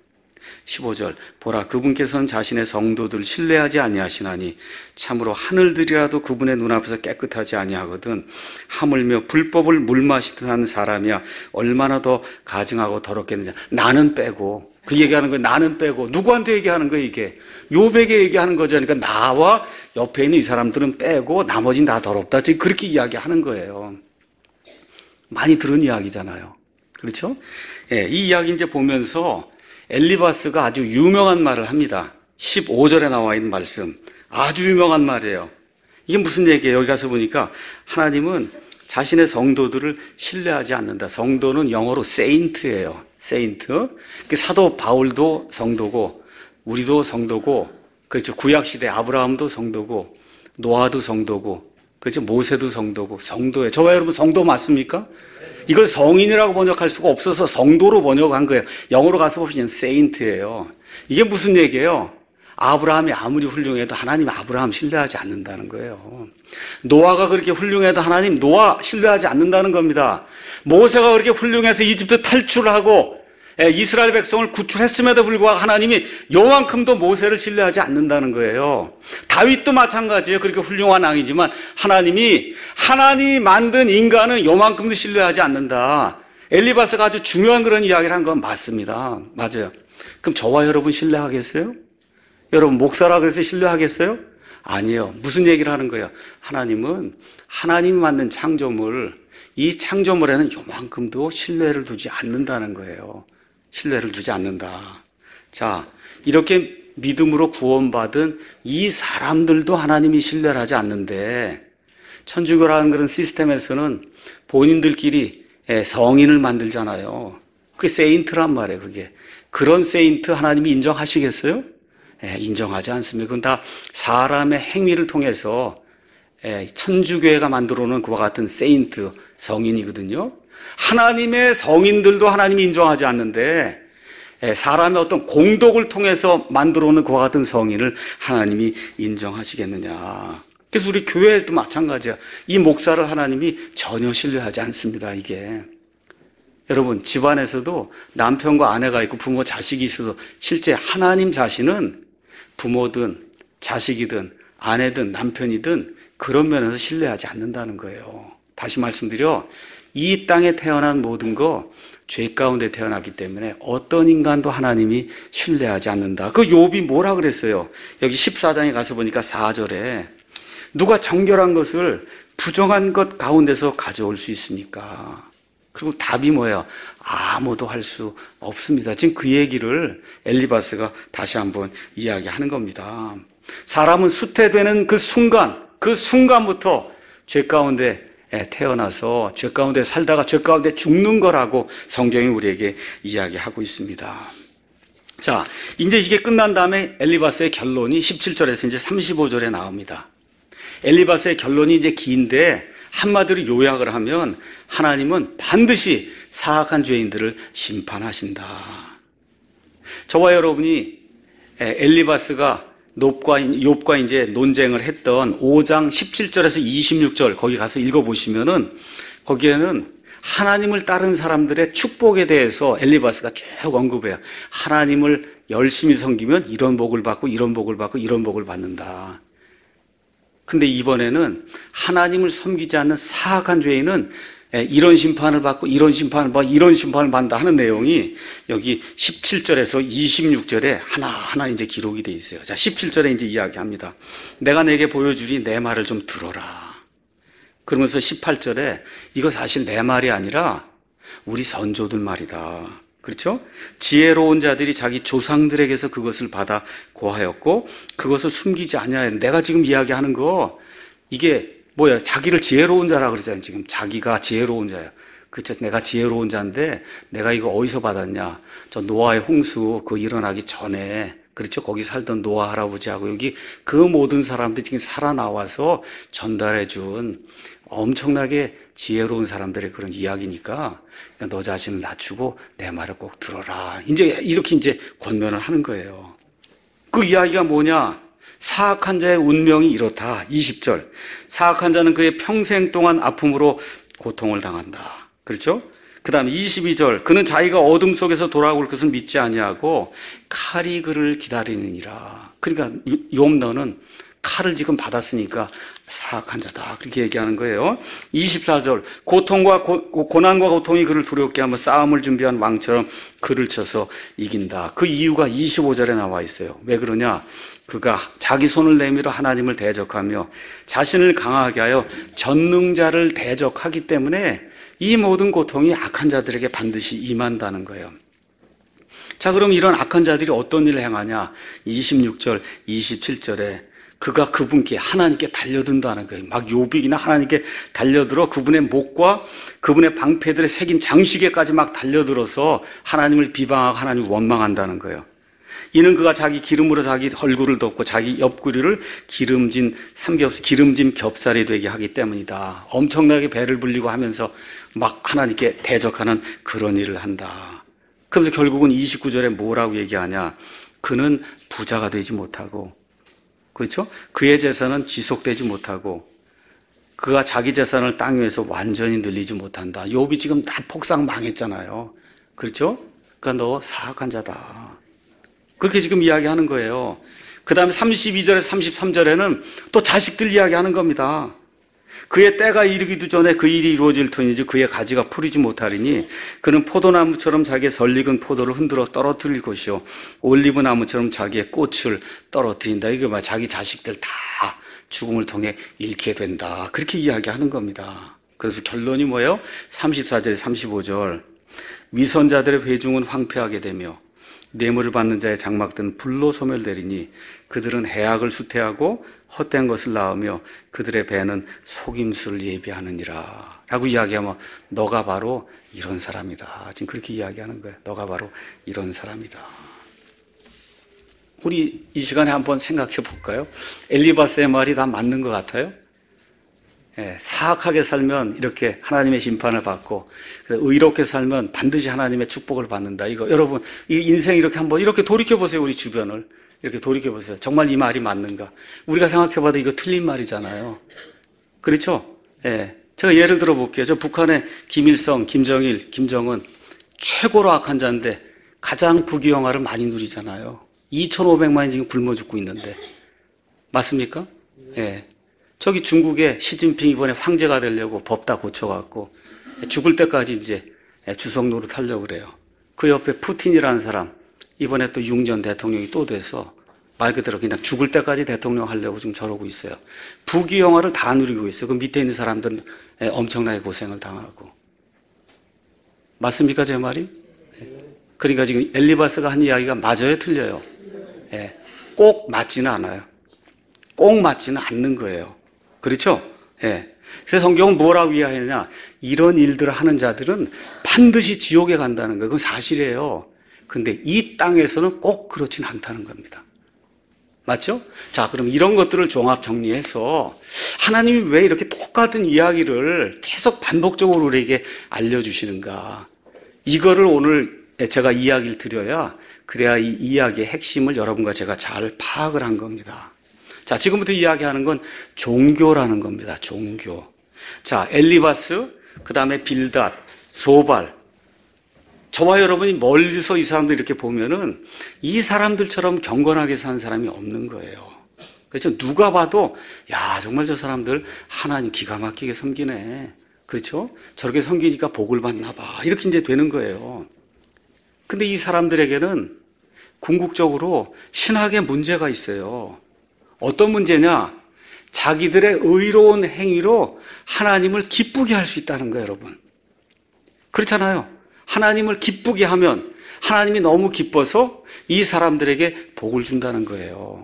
십오 절 보라 그분께서는 자신의 성도들 신뢰하지 아니하시나니 참으로 하늘들이라도 그분의 눈앞에서 깨끗하지 아니하거든 하물며 불법을 물 마시듯 하는 사람이야 얼마나 더 가증하고 더럽겠느냐. 나는 빼고 그 얘기하는 거예요. 나는 빼고 누구한테 얘기하는 거예요 이게? 욥에게 얘기하는 거죠. 그러니까 나와 옆에 있는 이 사람들은 빼고 나머지는 다 더럽다. 지금 그렇게 이야기하는 거예요. 많이 들은 이야기잖아요. 그렇죠? 예, 이 이야기 이제 보면서 엘리바스가 아주 유명한 말을 합니다. 십오 절에 나와 있는 말씀. 아주 유명한 말이에요. 이게 무슨 얘기예요? 여기 가서 보니까 하나님은 자신의 성도들을 신뢰하지 않는다. 성도는 영어로 세인트예요. 세인트. 사도 바울도 성도고 우리도 성도고 그렇죠. 구약시대 아브라함도 성도고 노아도 성도고 그렇죠. 모세도 성도고 성도예요. 저와 여러분 성도 맞습니까? 이걸 성인이라고 번역할 수가 없어서 성도로 번역한 거예요. 영어로 가서 보시면 세인트예요. 이게 무슨 얘기예요? 아브라함이 아무리 훌륭해도 하나님 아브라함 신뢰하지 않는다는 거예요. 노아가 그렇게 훌륭해도 하나님 노아 신뢰하지 않는다는 겁니다. 모세가 그렇게 훌륭해서 이집트 탈출하고 이스라엘 백성을 구출했음에도 불구하고 하나님이 요만큼도 모세를 신뢰하지 않는다는 거예요. 다윗도 마찬가지예요. 그렇게 훌륭한 왕이지만 하나님이 하나님이 만든 인간은 요만큼도 신뢰하지 않는다. 엘리바스가 아주 중요한 그런 이야기를 한 건 맞습니다. 맞아요. 그럼 저와 여러분 신뢰하겠어요? 여러분 목사라 그래서 신뢰하겠어요? 아니에요. 무슨 얘기를 하는 거예요? 하나님은 하나님이 만든 창조물, 이 창조물에는 요만큼도 신뢰를 두지 않는다는 거예요. 신뢰를 두지 않는다. 자, 이렇게 믿음으로 구원받은 이 사람들도 하나님이 신뢰를 하지 않는데 천주교라는 그런 시스템에서는 본인들끼리 성인을 만들잖아요. 그게 세인트란 말이에요. 그게 그런 세인트 하나님이 인정하시겠어요? 예, 인정하지 않습니다. 그건 다 사람의 행위를 통해서 예, 천주교회가 만들어 놓은 그와 같은 세인트 성인이거든요. 하나님의 성인들도 하나님이 인정하지 않는데 예, 사람의 어떤 공덕을 통해서 만들어 놓은 그와 같은 성인을 하나님이 인정하시겠느냐. 그래서 우리 교회도 마찬가지야. 이 목사를 하나님이 전혀 신뢰하지 않습니다. 이게 여러분 집안에서도 남편과 아내가 있고 부모 자식이 있어도 실제 하나님 자신은 부모든 자식이든 아내든 남편이든 그런 면에서 신뢰하지 않는다는 거예요. 다시 말씀드려 이 땅에 태어난 모든 거 죄 가운데 태어났기 때문에 어떤 인간도 하나님이 신뢰하지 않는다. 그 욥이 뭐라 그랬어요? 여기 십사 장에 가서 보니까 사 절에 누가 정결한 것을 부정한 것 가운데서 가져올 수 있습니까? 그리고 답이 뭐예요? 아무도 할 수 없습니다. 지금 그 얘기를 엘리바스가 다시 한번 이야기하는 겁니다. 사람은 수태되는 그 순간, 그 순간부터 죄 가운데 태어나서 죄 가운데 살다가 죄 가운데 죽는 거라고 성경이 우리에게 이야기하고 있습니다. 자, 이제 이게 끝난 다음에 엘리바스의 결론이 십칠 절에서 이제 삼십오 절에 나옵니다. 엘리바스의 결론이 이제 긴데 한마디로 요약을 하면 하나님은 반드시 사악한 죄인들을 심판하신다. 저와 여러분이 엘리바스가 욥과, 욥과 이제 논쟁을 했던 오 장 십칠 절에서 이십육 절 거기 가서 읽어보시면은 거기에는 하나님을 따르는 사람들의 축복에 대해서 엘리바스가 쭉 언급해요. 하나님을 열심히 섬기면 이런 복을 받고 이런 복을 받고 이런 복을 받는다. 근데 이번에는 하나님을 섬기지 않는 사악한 죄인은 이런 심판을 받고 이런 심판을 받고 이런 심판을 받는다 하는 내용이 여기 십칠 절에서 이십육 절에 하나하나 이제 기록이 되어 있어요. 자, 십칠 절에 이제 이야기합니다. 내가 내게 보여주리 내 말을 좀 들어라. 그러면서 십팔 절에 이거 사실 내 말이 아니라 우리 선조들 말이다. 그렇죠? 지혜로운 자들이 자기 조상들에게서 그것을 받아 고하였고 그것을 숨기지 아니하였. 내가 지금 이야기하는 거 이게 뭐야? 자기를 지혜로운 자라고 그러잖아요. 지금 자기가 지혜로운 자예요. 그렇죠? 내가 지혜로운 자인데 내가 이거 어디서 받았냐? 저 노아의 홍수 그 일어나기 전에 그렇죠? 거기 살던 노아 할아버지하고 여기 그 모든 사람들이 지금 살아나와서 전달해 준 엄청나게 지혜로운 사람들의 그런 이야기니까 너 자신을 낮추고 내 말을 꼭 들어라. 이제 이렇게 이제 권면을 하는 거예요. 그 이야기가 뭐냐? 사악한 자의 운명이 이렇다. 이십 절. 사악한 자는 그의 평생 동안 아픔으로 고통을 당한다. 그렇죠? 그 다음에 이십이 절, 그는 자기가 어둠 속에서 돌아올 것을 믿지 아니하고 칼이 그를 기다리느니라. 그러니까 욥 너는 칼을 지금 받았으니까 사악한 자다, 그렇게 얘기하는 거예요. 이십사 절, 고통과 고, 고난과 고통이 그를 두렵게 하며 싸움을 준비한 왕처럼 그를 쳐서 이긴다. 그 이유가 이십오 절에 나와 있어요. 왜 그러냐? 그가 자기 손을 내밀어 하나님을 대적하며 자신을 강하게 하여 전능자를 대적하기 때문에 이 모든 고통이 악한 자들에게 반드시 임한다는 거예요. 자, 그럼 이런 악한 자들이 어떤 일을 행하냐? 이십육 절, 이십칠 절에 그가 그분께, 하나님께 달려든다는 거예요. 막 욥이나 하나님께 달려들어 그분의 목과 그분의 방패들에 새긴 장시계까지 막 달려들어서 하나님을 비방하고 하나님을 원망한다는 거예요. 이는 그가 자기 기름으로 자기 얼굴을 덮고 자기 옆구리를 기름진 삼겹, 기름진 겹살이 되게 하기 때문이다. 엄청나게 배를 불리고 하면서 막 하나님께 대적하는 그런 일을 한다. 그러면서 결국은 이십구 절에 뭐라고 얘기하냐? 그는 부자가 되지 못하고, 그렇죠? 그의 재산은 지속되지 못하고 그가 자기 재산을 땅 위에서 완전히 늘리지 못한다. 욥이 지금 다 폭삭 망했잖아요. 그렇죠? 그러니까 너 사악한 자다. 그렇게 지금 이야기하는 거예요. 그 다음에 삼십이 절에 삼십삼 절에는 또 자식들 이야기하는 겁니다. 그의 때가 이르기도 전에 그 일이 이루어질 터이지 그의 가지가 풀이지 못하리니 그는 포도나무처럼 자기의 설익은 포도를 흔들어 떨어뜨릴 것이요 올리브 나무처럼 자기의 꽃을 떨어뜨린다. 이게 막 자기 자식들 다 죽음을 통해 잃게 된다. 그렇게 이야기하는 겁니다. 그래서 결론이 뭐예요? 삼십사 절에 삼십오 절, 위선자들의 회중은 황폐하게 되며 뇌물을 받는 자의 장막들은 불로 소멸되리니 그들은 해악을 수태하고 헛된 것을 낳으며 그들의 배는 속임수를 예비하느니라 라고 이야기하면 너가 바로 이런 사람이다. 지금 그렇게 이야기하는 거예요. 너가 바로 이런 사람이다. 우리 이 시간에 한번 생각해 볼까요? 엘리바스의 말이 다 맞는 것 같아요. 예, 사악하게 살면 이렇게 하나님의 심판을 받고 의롭게 살면 반드시 하나님의 축복을 받는다. 이거 여러분 이 인생 이렇게 한번 이렇게 돌이켜 보세요. 우리 주변을 이렇게 돌이켜 보세요. 정말 이 말이 맞는가? 우리가 생각해봐도 이거 틀린 말이잖아요. 그렇죠? 예, 제가 예를 들어 볼게요. 저 북한의 김일성, 김정일, 김정은 최고로 악한 자인데 가장 부귀영화를 많이 누리잖아요. 이천오백만이 지금 굶어 죽고 있는데 맞습니까? 예. 저기 중국의 시진핑 이번에 황제가 되려고 법 다 고쳐갖고 죽을 때까지 이제 주석 노릇하려고 그래요. 그 옆에 푸틴이라는 사람 이번에 또 육 년 대통령이 또 돼서 말 그대로 그냥 죽을 때까지 대통령 하려고 지금 저러고 있어요. 부귀영화를 다 누리고 있어요. 그 밑에 있는 사람들은 엄청나게 고생을 당하고. 맞습니까 제 말이? 그러니까 지금 엘리바스가 한 이야기가 맞아요 틀려요? 꼭 맞지는 않아요. 꼭 맞지는 않는 거예요. 그렇죠? 예. 그래서 성경은 뭐라고 이야기하느냐? 이런 일들을 하는 자들은 반드시 지옥에 간다는 거예요. 그건 사실이에요. 근데 이 땅에서는 꼭 그렇진 않다는 겁니다. 맞죠? 자, 그럼 이런 것들을 종합 정리해서 하나님이 왜 이렇게 똑같은 이야기를 계속 반복적으로 우리에게 알려주시는가? 이거를 오늘 제가 이야기를 드려야 그래야 이 이야기의 핵심을 여러분과 제가 잘 파악을 한 겁니다. 자, 지금부터 이야기하는 건 종교라는 겁니다. 종교. 자, 엘리바스, 그 다음에 빌닷, 소발. 저와 여러분이 멀리서 이 사람들 이렇게 보면은 이 사람들처럼 경건하게 사는 사람이 없는 거예요. 그래서 누가 봐도 야, 정말 저 사람들 하나님 기가 막히게 섬기네. 그렇죠? 저렇게 섬기니까 복을 받나 봐. 이렇게 이제 되는 거예요. 근데 이 사람들에게는 궁극적으로 신학에 문제가 있어요. 어떤 문제냐? 자기들의 의로운 행위로 하나님을 기쁘게 할 수 있다는 거예요, 여러분. 그렇잖아요. 하나님을 기쁘게 하면 하나님이 너무 기뻐서 이 사람들에게 복을 준다는 거예요.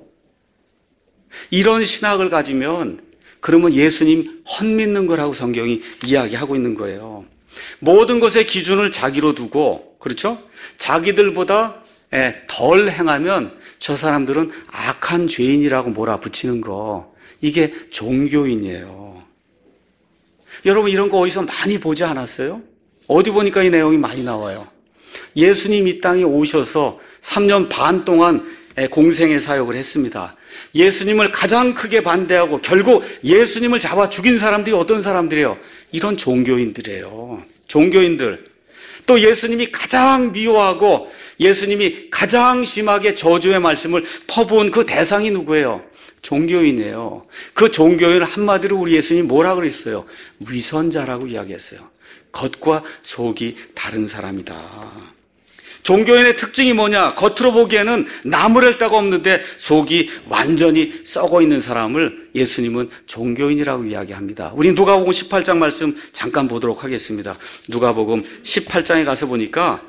이런 신학을 가지면 그러면 예수님 헛믿는 거라고 성경이 이야기하고 있는 거예요. 모든 것의 기준을 자기로 두고, 그렇죠? 자기들보다 덜 행하면 저 사람들은 악한 죄인이라고 몰아붙이는 거, 이게 종교인이에요. 여러분 이런 거 어디서 많이 보지 않았어요? 어디 보니까 이 내용이 많이 나와요. 예수님 이 땅에 오셔서 삼 년 반 동안 공생의 사역을 했습니다. 예수님을 가장 크게 반대하고 결국 예수님을 잡아 죽인 사람들이 어떤 사람들이에요? 이런 종교인들이에요. 종교인들, 또 예수님이 가장 미워하고 예수님이 가장 심하게 저주의 말씀을 퍼부은 그 대상이 누구예요? 종교인이에요. 그 종교인을 한마디로 우리 예수님이 뭐라 그랬어요? 위선자라고 이야기했어요. 겉과 속이 다른 사람이다. 종교인의 특징이 뭐냐? 겉으로 보기에는 나무랄 데가 없는데 속이 완전히 썩어 있는 사람을 예수님은 종교인이라고 이야기합니다. 우리 누가복음 십팔 장 말씀 잠깐 보도록 하겠습니다. 누가복음 십팔 장에 가서 보니까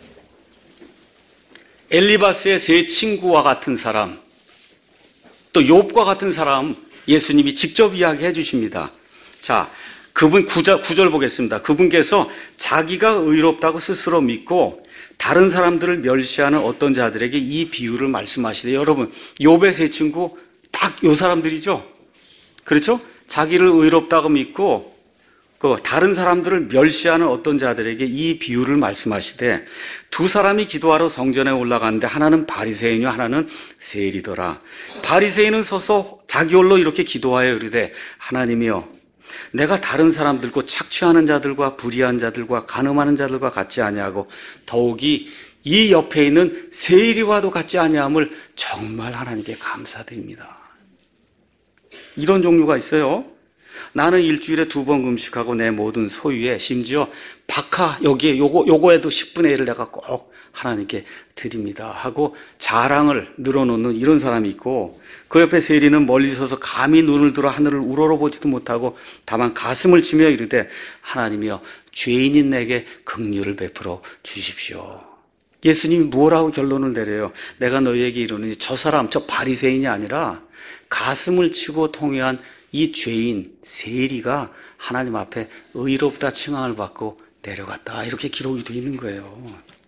엘리바스의 세 친구와 같은 사람, 또 욥과 같은 사람 예수님이 직접 이야기해 주십니다. 자, 그분 구절, 구절 보겠습니다. 그분께서 자기가 의롭다고 스스로 믿고 다른 사람들을 멸시하는 어떤 자들에게 이 비유를 말씀하시되, 여러분 욥의 세 친구 딱 요 사람들이죠. 그렇죠? 자기를 의롭다고 믿고 그 다른 사람들을 멸시하는 어떤 자들에게 이 비유를 말씀하시되, 두 사람이 기도하러 성전에 올라가는데 하나는 바리새인이요 하나는 세리더라. 바리새인은 서서 자기 홀로 이렇게 기도하여 이르되, 하나님이여, 내가 다른 사람들과 착취하는 자들과 불의한 자들과 간음하는 자들과 같지 아니하고 더욱이 이 옆에 있는 세리와도 같지 아니함을 정말 하나님께 감사드립니다. 이런 종류가 있어요. 나는 일주일에 두 번 금식하고 내 모든 소유에 심지어 박하 여기에 요거 요거에도 십분의 일을 내가 꼭 하나님께 드립니다 하고 자랑을 늘어놓는 이런 사람이 있고, 그 옆에 세리는 멀리 서서 감히 눈을 들어 하늘을 우러러보지도 못하고 다만 가슴을 치며 이르되, 하나님이여, 죄인인 내게 긍휼을 베풀어 주십시오. 예수님이 뭐라고 결론을 내려요? 내가 너희에게 이르노니 저 사람, 저 바리새인이 아니라 가슴을 치고 통회한 이 죄인 세리가 하나님 앞에 의롭다 칭함을 받고 내려갔다, 이렇게 기록이 되어 있는 거예요.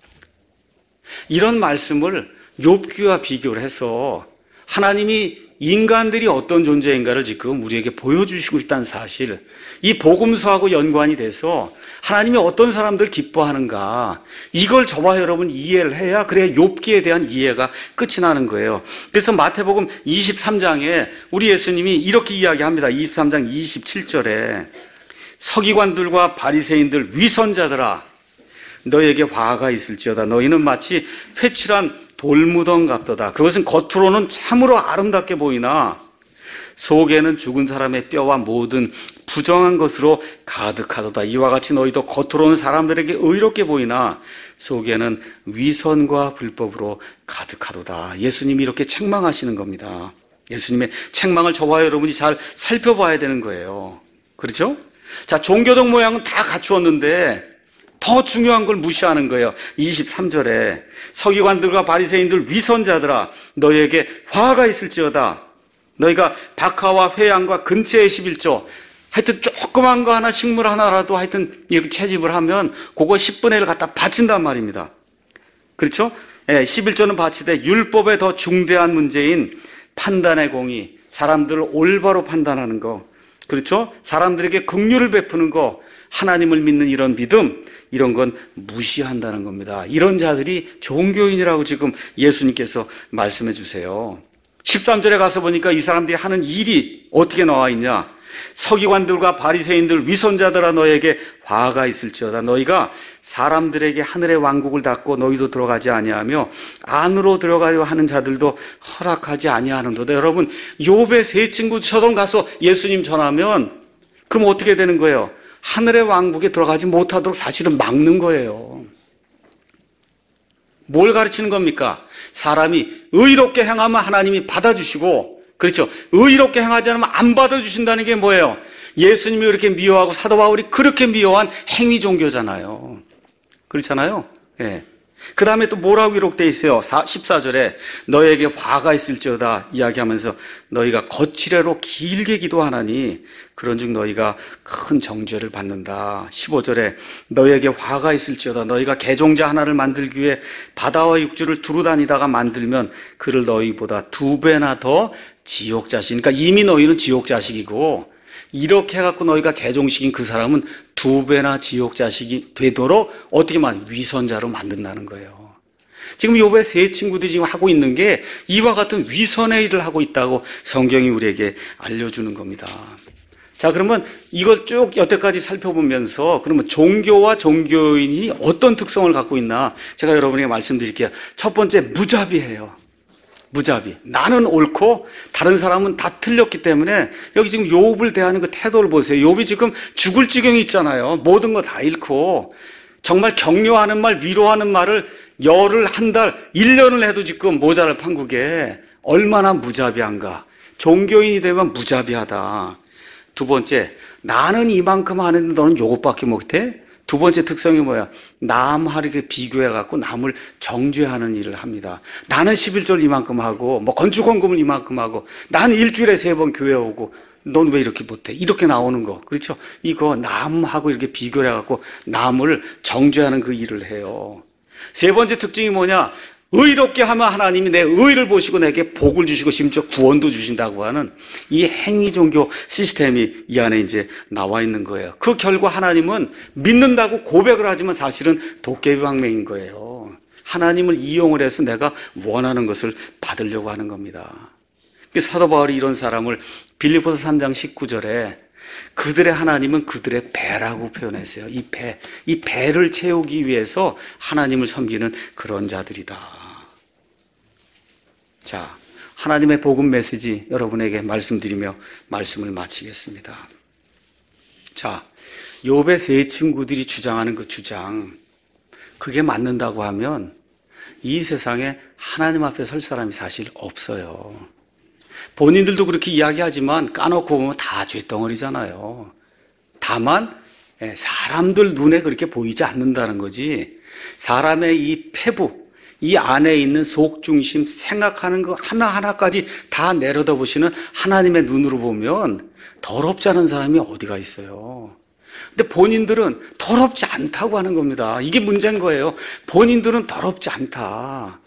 이런 말씀을 욥기와 비교를 해서 하나님이 인간들이 어떤 존재인가를 지금 우리에게 보여주시고 있다는 사실, 이 복음서하고 연관이 돼서 하나님이 어떤 사람들 기뻐하는가, 이걸 저와 여러분 이해를 해야 그래야 욥기에 대한 이해가 끝이 나는 거예요. 그래서 마태복음 이십삼 장에 우리 예수님이 이렇게 이야기합니다. 이십삼 장 이십칠 절에 서기관들과 바리새인들 위선자들아, 너희에게 화가 있을지어다. 너희는 마치 회칠한 돌무덤 같도다. 그것은 겉으로는 참으로 아름답게 보이나 속에는 죽은 사람의 뼈와 모든 부정한 것으로 가득하도다. 이와 같이 너희도 겉으로는 사람들에게 의롭게 보이나 속에는 위선과 불법으로 가득하도다. 예수님이 이렇게 책망하시는 겁니다. 예수님의 책망을 저와 여러분이 잘 살펴봐야 되는 거예요. 그렇죠? 자, 종교적 모양은 다 갖추었는데 더 중요한 걸 무시하는 거예요. 이십삼 절에 서기관들과 바리새인들 위선자들아, 너희에게 화가 있을지어다. 너희가 박하와 회양과 근처의 십일조, 하여튼 조그만 거 하나, 식물 하나라도 하여튼 이렇게 채집을 하면 그거 십분의 일을 갖다 바친단 말입니다. 그렇죠? 예, 십일조는 바치되 율법에 더 중대한 문제인 판단의 공의, 사람들을 올바로 판단하는 거, 그렇죠? 사람들에게 긍휼을 베푸는 거, 하나님을 믿는 이런 믿음, 이런 건 무시한다는 겁니다. 이런 자들이 종교인이라고 지금 예수님께서 말씀해 주세요. 십삼 절에 가서 보니까 이 사람들이 하는 일이 어떻게 나와 있냐? 서기관들과 바리새인들 위선자들아, 너에게 화가 있을지어다. 너희가 사람들에게 하늘의 왕국을 닫고 너희도 들어가지 아니하며 안으로 들어가려 하는 자들도 허락하지 아니하는도다. 여러분, 욥의 세 친구처럼 가서 예수님 전하면 그럼 어떻게 되는 거예요? 하늘의 왕국에 들어가지 못하도록 사실은 막는 거예요. 뭘 가르치는 겁니까? 사람이 의롭게 행하면 하나님이 받아주시고, 그렇죠? 의롭게 행하지 않으면 안 받아주신다는 게 뭐예요? 예수님이 그렇게 미워하고 사도 바울이 그렇게 미워한 행위 종교잖아요. 그렇잖아요? 예. 그 다음에 또 뭐라고 기록되어 있어요? 십사 절에 너에게 화가 있을지어다 이야기하면서 너희가 거칠애로 길게 기도하나니 그런즉 너희가 큰 정죄를 받는다. 십오 절에 너희에게 화가 있을지어다. 너희가 개종자 하나를 만들기 위해 바다와 육지를 두루 다니다가 만들면 그를 너희보다 두 배나 더 지옥 자식, 그러니까 이미 너희는 지옥 자식이고 이렇게 해갖고 너희가 개종시킨 그 사람은 두 배나 지옥 자식이 되도록 어떻게 말 위선자로 만든다는 거예요. 지금 욥의 세 친구들이 지금 하고 있는 게 이와 같은 위선의 일을 하고 있다고 성경이 우리에게 알려주는 겁니다. 자, 그러면 이걸 쭉 여태까지 살펴보면서 그러면 종교와 종교인이 어떤 특성을 갖고 있나 제가 여러분에게 말씀드릴게요. 첫 번째, 무자비해요. 무자비. 나는 옳고 다른 사람은 다 틀렸기 때문에 여기 지금 욥을 대하는 그 태도를 보세요. 욥이 지금 죽을 지경이 있잖아요. 모든 거 다 잃고 정말 격려하는 말, 위로하는 말을 열흘, 한 달, 일 년을 해도 지금 모자랄 판국에 얼마나 무자비한가. 종교인이 되면 무자비하다. 두 번째, 나는 이만큼 하는데 너는 요것밖에 못해? 두 번째 특성이 뭐야? 남하게 비교해갖고 남을 정죄하는 일을 합니다. 나는 십일절 이만큼 하고, 뭐 건축헌금을 이만큼 하고, 나는 일주일에 세 번 교회 오고, 넌 왜 이렇게 못해? 이렇게 나오는 거. 그렇죠? 이거 남하고 이렇게 비교를 해갖고 남을 정죄하는 그 일을 해요. 세 번째 특징이 뭐냐? 의롭게 하면 하나님이 내 의를 보시고 내게 복을 주시고 심지어 구원도 주신다고 하는 이 행위 종교 시스템이 이 안에 이제 나와 있는 거예요. 그 결과 하나님은 믿는다고 고백을 하지만 사실은 도깨비 방맹인 거예요. 하나님을 이용을 해서 내가 원하는 것을 받으려고 하는 겁니다. 사도 바울이 이런 사람을 빌립보서 삼 장 십구 절에 그들의 하나님은 그들의 배라고 표현했어요. 이 배, 이 배를 채우기 위해서 하나님을 섬기는 그런 자들이다. 자, 하나님의 복음 메시지 여러분에게 말씀드리며 말씀을 마치겠습니다. 자, 욥의 세 친구들이 주장하는 그 주장, 그게 맞는다고 하면 이 세상에 하나님 앞에 설 사람이 사실 없어요. 본인들도 그렇게 이야기하지만 까놓고 보면 다 죄덩어리잖아요. 다만 사람들 눈에 그렇게 보이지 않는다는 거지. 사람의 이 패부, 이 안에 있는 속중심, 생각하는 거 하나하나까지 다 내려다보시는 하나님의 눈으로 보면 더럽지 않은 사람이 어디가 있어요. 근데 본인들은 더럽지 않다고 하는 겁니다. 이게 문제인 거예요. 본인들은 더럽지 않다.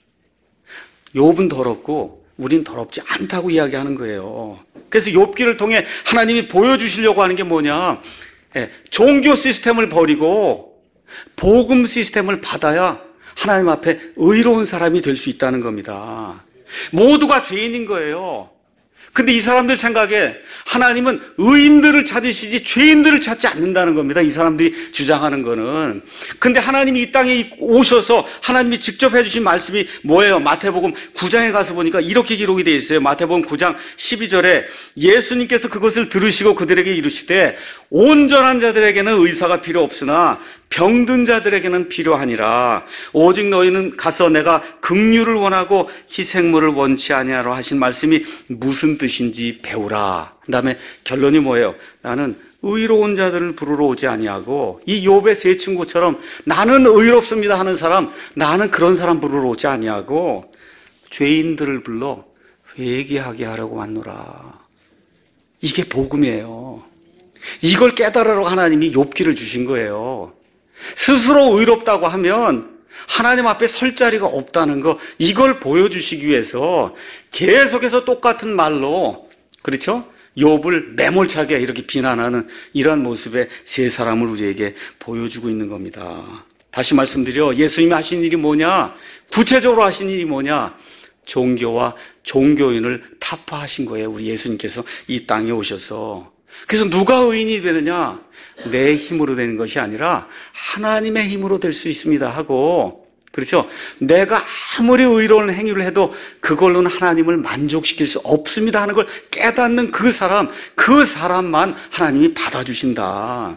욥은 더럽고 우린 더럽지 않다고 이야기하는 거예요. 그래서 욥기를 통해 하나님이 보여주시려고 하는 게 뭐냐? 예, 종교 시스템을 버리고 복음 시스템을 받아야 하나님 앞에 의로운 사람이 될 수 있다는 겁니다. 모두가 죄인인 거예요. 근데 이 사람들 생각에 하나님은 의인들을 찾으시지 죄인들을 찾지 않는다는 겁니다. 이 사람들이 주장하는 거는. 근데 하나님이 이 땅에 오셔서 하나님이 직접 해주신 말씀이 뭐예요? 마태복음 구 장에 가서 보니까 이렇게 기록이 되어 있어요. 마태복음 구 장 십이 절에 예수님께서 그것을 들으시고 그들에게 이르시되 온전한 자들에게는 의사가 필요 없으나 병든 자들에게는 필요하니라. 오직 너희는 가서 내가 긍휼을 원하고 희생물을 원치 아니하라 하신 말씀이 무슨 뜻인지 배우라. 그 다음에 결론이 뭐예요? 나는 의로운 자들을 부르러 오지 아니하고 이 욥의 세 친구처럼 나는 의롭습니다 하는 사람, 나는 그런 사람 부르러 오지 아니하고 죄인들을 불러 회개하게 하려고 왔노라. 이게 복음이에요. 이걸 깨달으라고 하나님이 욥기를 주신 거예요. 스스로 의롭다고 하면 하나님 앞에 설 자리가 없다는 거, 이걸 보여주시기 위해서 계속해서 똑같은 말로, 그렇죠? 욥을 매몰차게 이렇게 비난하는 이러한 모습의 세 사람을 우리에게 보여주고 있는 겁니다. 다시 말씀드려, 예수님이 하신 일이 뭐냐? 구체적으로 하신 일이 뭐냐? 종교와 종교인을 타파하신 거예요. 우리 예수님께서 이 땅에 오셔서. 그래서 누가 의인이 되느냐? 내 힘으로 되는 것이 아니라 하나님의 힘으로 될 수 있습니다 하고, 그렇죠? 내가 아무리 의로운 행위를 해도 그걸로는 하나님을 만족시킬 수 없습니다 하는 걸 깨닫는 그 사람, 그 사람만 하나님이 받아주신다.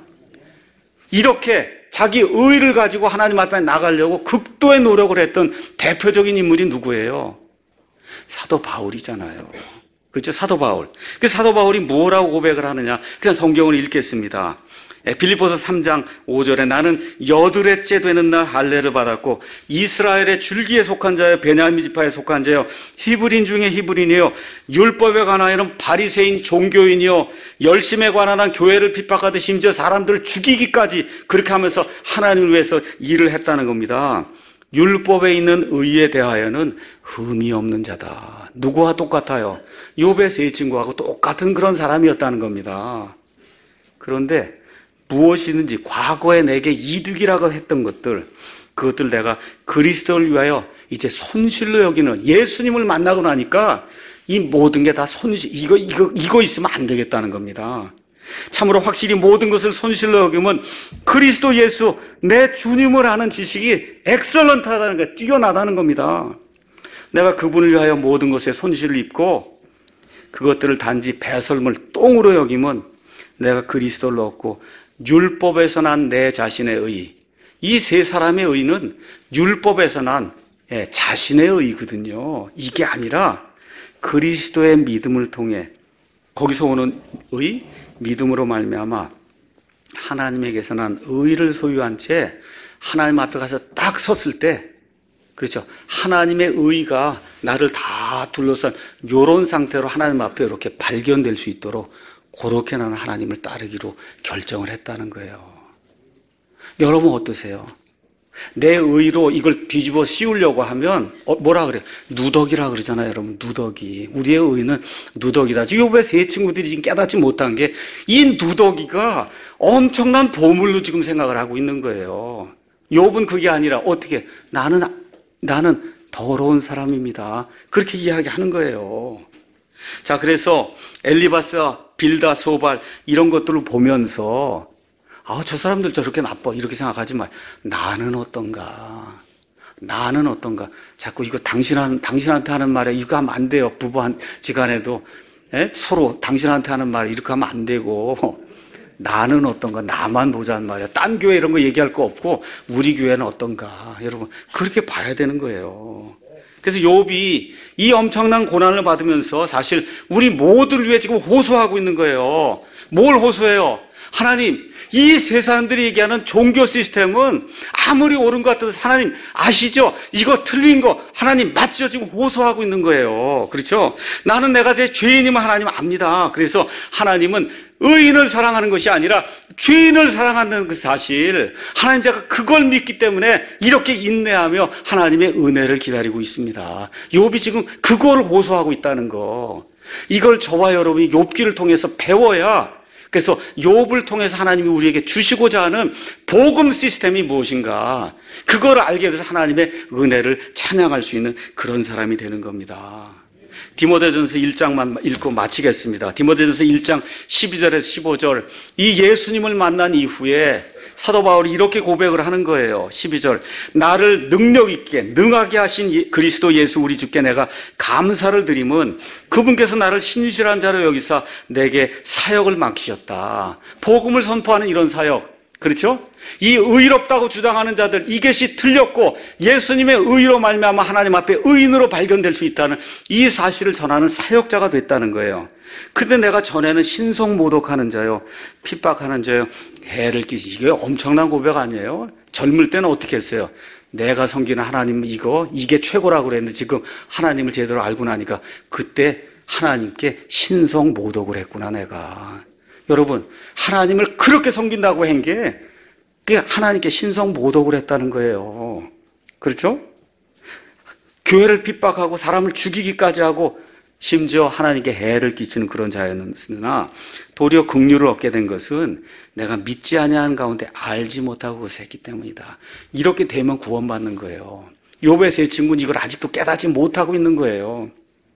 이렇게 자기 의를 가지고 하나님 앞에 나가려고 극도의 노력을 했던 대표적인 인물이 누구예요? 사도 바울이잖아요. 그렇죠? 사도 바울. 그 사도 바울이 뭐라고 고백을 하느냐? 그냥 성경을 읽겠습니다. 빌립보서 삼 장 오 절에 나는 여드렛째 되는 날 할례를 받았고 이스라엘의 줄기에 속한 자여 베냐민 지파에 속한 자여 히브리인 중에 히브리인이요 율법에 관하여는 바리새인 종교인이요 열심에 관한 한 교회를 핍박하듯 심지어 사람들을 죽이기까지 그렇게 하면서 하나님을 위해서 일을 했다는 겁니다. 율법에 있는 의에 대하여는 흠이 없는 자다. 누구와 똑같아요? 욥의 세 친구하고 똑같은 그런 사람이었다는 겁니다. 그런데 무엇이든지 과거에 내게 이득이라고 했던 것들, 그것들 내가 그리스도를 위하여 이제 손실로 여기는, 예수님을 만나고 나니까 이 모든 게 다 손실, 이거, 이거, 이거 있으면 안 되겠다는 겁니다. 참으로 확실히 모든 것을 손실로 여기면 그리스도 예수 내 주님을 아는 지식이 엑설런트하다는 게 뛰어나다는 겁니다. 내가 그분을 위하여 모든 것에 손실을 입고 그것들을 단지 배설물 똥으로 여기면 내가 그리스도를 얻고 율법에서 난 내 자신의 의, 이 세 사람의 의는 율법에서 난 예, 자신의 의거든요. 이게 아니라 그리스도의 믿음을 통해 거기서 오는 의, 믿음으로 말미암아 하나님에게서 난 의를 소유한 채 하나님 앞에 가서 딱 섰을 때, 그렇죠, 하나님의 의가 나를 다 둘러싼 이런 상태로 하나님 앞에 이렇게 발견될 수 있도록 그렇게 나는 하나님을 따르기로 결정을 했다는 거예요. 여러분 어떠세요? 내 의로 이걸 뒤집어 씌우려고 하면 어, 뭐라 그래요? 누더기라 그러잖아요, 여러분. 누더기. 우리의 의는 누더기다. 욥의 세 친구들이 지금 깨닫지 못한 게 이 누더기가 엄청난 보물로 지금 생각을 하고 있는 거예요. 욥은 그게 아니라 어떻게 나는 나는 더러운 사람입니다. 그렇게 이야기하는 거예요. 자, 그래서 엘리바스와 빌다, 소발 이런 것들을 보면서 아, 저 사람들 저렇게 나빠 이렇게 생각하지 말. 나는 어떤가? 나는 어떤가? 자꾸 이거 당신한 당신한테 하는 말에 이거 하면 안 돼요. 부부한 지간에도 에? 서로 당신한테 하는 말 이렇게 하면 안 되고 나는 어떤가? 나만 보자는 말이야. 딴 교회 이런 거 얘기할 거 없고 우리 교회는 어떤가? 여러분 그렇게 봐야 되는 거예요. 그래서 욥이 이 엄청난 고난을 받으면서 사실 우리 모두를 위해 지금 호소하고 있는 거예요. 뭘 호소해요? 하나님, 이 세 사람들이 얘기하는 종교 시스템은 아무리 옳은 것 같아도 하나님 아시죠? 이거 틀린 거 하나님 맞죠? 지금 호소하고 있는 거예요. 그렇죠? 나는 내가 제 죄인임을 하나님 압니다. 그래서 하나님은 의인을 사랑하는 것이 아니라 죄인을 사랑하는 그 사실, 하나님 제가 그걸 믿기 때문에 이렇게 인내하며 하나님의 은혜를 기다리고 있습니다. 욥이 지금 그걸 호소하고 있다는 거, 이걸 저와 여러분이 욥기를 통해서 배워야, 그래서 욥을 통해서 하나님이 우리에게 주시고자 하는 복음 시스템이 무엇인가, 그걸 알게 돼서 하나님의 은혜를 찬양할 수 있는 그런 사람이 되는 겁니다. 디모데전서 일 장만 읽고 마치겠습니다. 디모데전서 일 장 십이 절에서 십오 절, 이 예수님을 만난 이후에 사도 바울이 이렇게 고백을 하는 거예요. 십이 절, 나를 능력 있게 능하게 하신 그리스도 예수 우리 주께 내가 감사를 드림은 그분께서 나를 신실한 자로 여기사 내게 사역을 맡기셨다. 복음을 선포하는 이런 사역, 그렇죠? 이 의롭다고 주장하는 자들, 이것이 틀렸고 예수님의 의로 말미암아 하나님 앞에 의인으로 발견될 수 있다는 이 사실을 전하는 사역자가 됐다는 거예요. 근데 내가 전에는 신성모독하는 자요, 핍박하는 자요, 해를 끼치, 이게 엄청난 고백 아니에요? 젊을 때는 어떻게 했어요? 내가 섬기는 하나님 이거 이게 최고라고 그랬는데 지금 하나님을 제대로 알고 나니까 그때 하나님께 신성모독을 했구나 내가. 여러분, 하나님을 그렇게 섬긴다고 한 게 그게 하나님께 신성모독을 했다는 거예요. 그렇죠? 교회를 핍박하고 사람을 죽이기까지 하고 심지어 하나님께 해를 끼치는 그런 자였으나 도리어 긍휼을 얻게 된 것은 내가 믿지 아니하는 가운데 알지 못하고 그것을 했기 때문이다. 이렇게 되면 구원받는 거예요. 욥의 세 친구는 이걸 아직도 깨닫지 못하고 있는 거예요.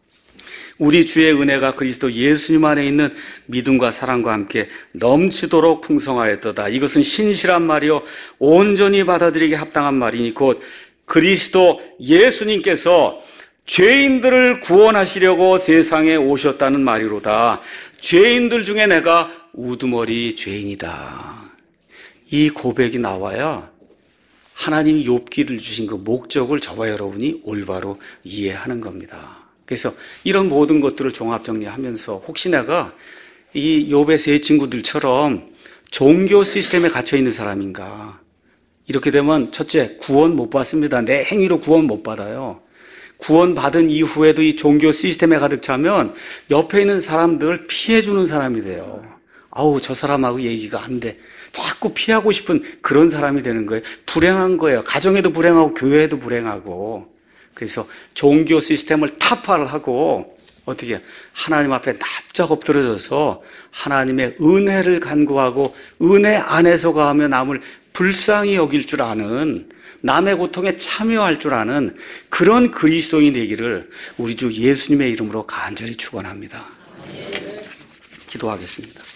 우리 주의 은혜가 그리스도 예수님 안에 있는 믿음과 사랑과 함께 넘치도록 풍성하였도다. 이것은 신실한 말이요 온전히 받아들이기 합당한 말이니 곧 그리스도 예수님께서 죄인들을 구원하시려고 세상에 오셨다는 말이로다. 죄인들 중에 내가 우두머리 죄인이다. 이 고백이 나와야 하나님이 욥기를 주신 그 목적을 저와 여러분이 올바로 이해하는 겁니다. 그래서 이런 모든 것들을 종합 정리하면서 혹시 내가 이 욥의 세 친구들처럼 종교 시스템에 갇혀 있는 사람인가? 이렇게 되면 첫째, 구원 못 받습니다. 내 행위로 구원 못 받아요. 구원 받은 이후에도 이 종교 시스템에 가득 차면 옆에 있는 사람들 피해주는 사람이 돼요. 아우, 저 사람하고 얘기가 안 돼. 자꾸 피하고 싶은 그런 사람이 되는 거예요. 불행한 거예요. 가정에도 불행하고 교회에도 불행하고. 그래서 종교 시스템을 타파를 하고 어떻게 하나님 앞에 납작 엎드려져서 하나님의 은혜를 간구하고 은혜 안에서 가하며 남을 불쌍히 여길 줄 아는, 남의 고통에 참여할 줄 아는 그런 그리스도인이 되기를 우리 주 예수님의 이름으로 간절히 축원합니다. 기도하겠습니다.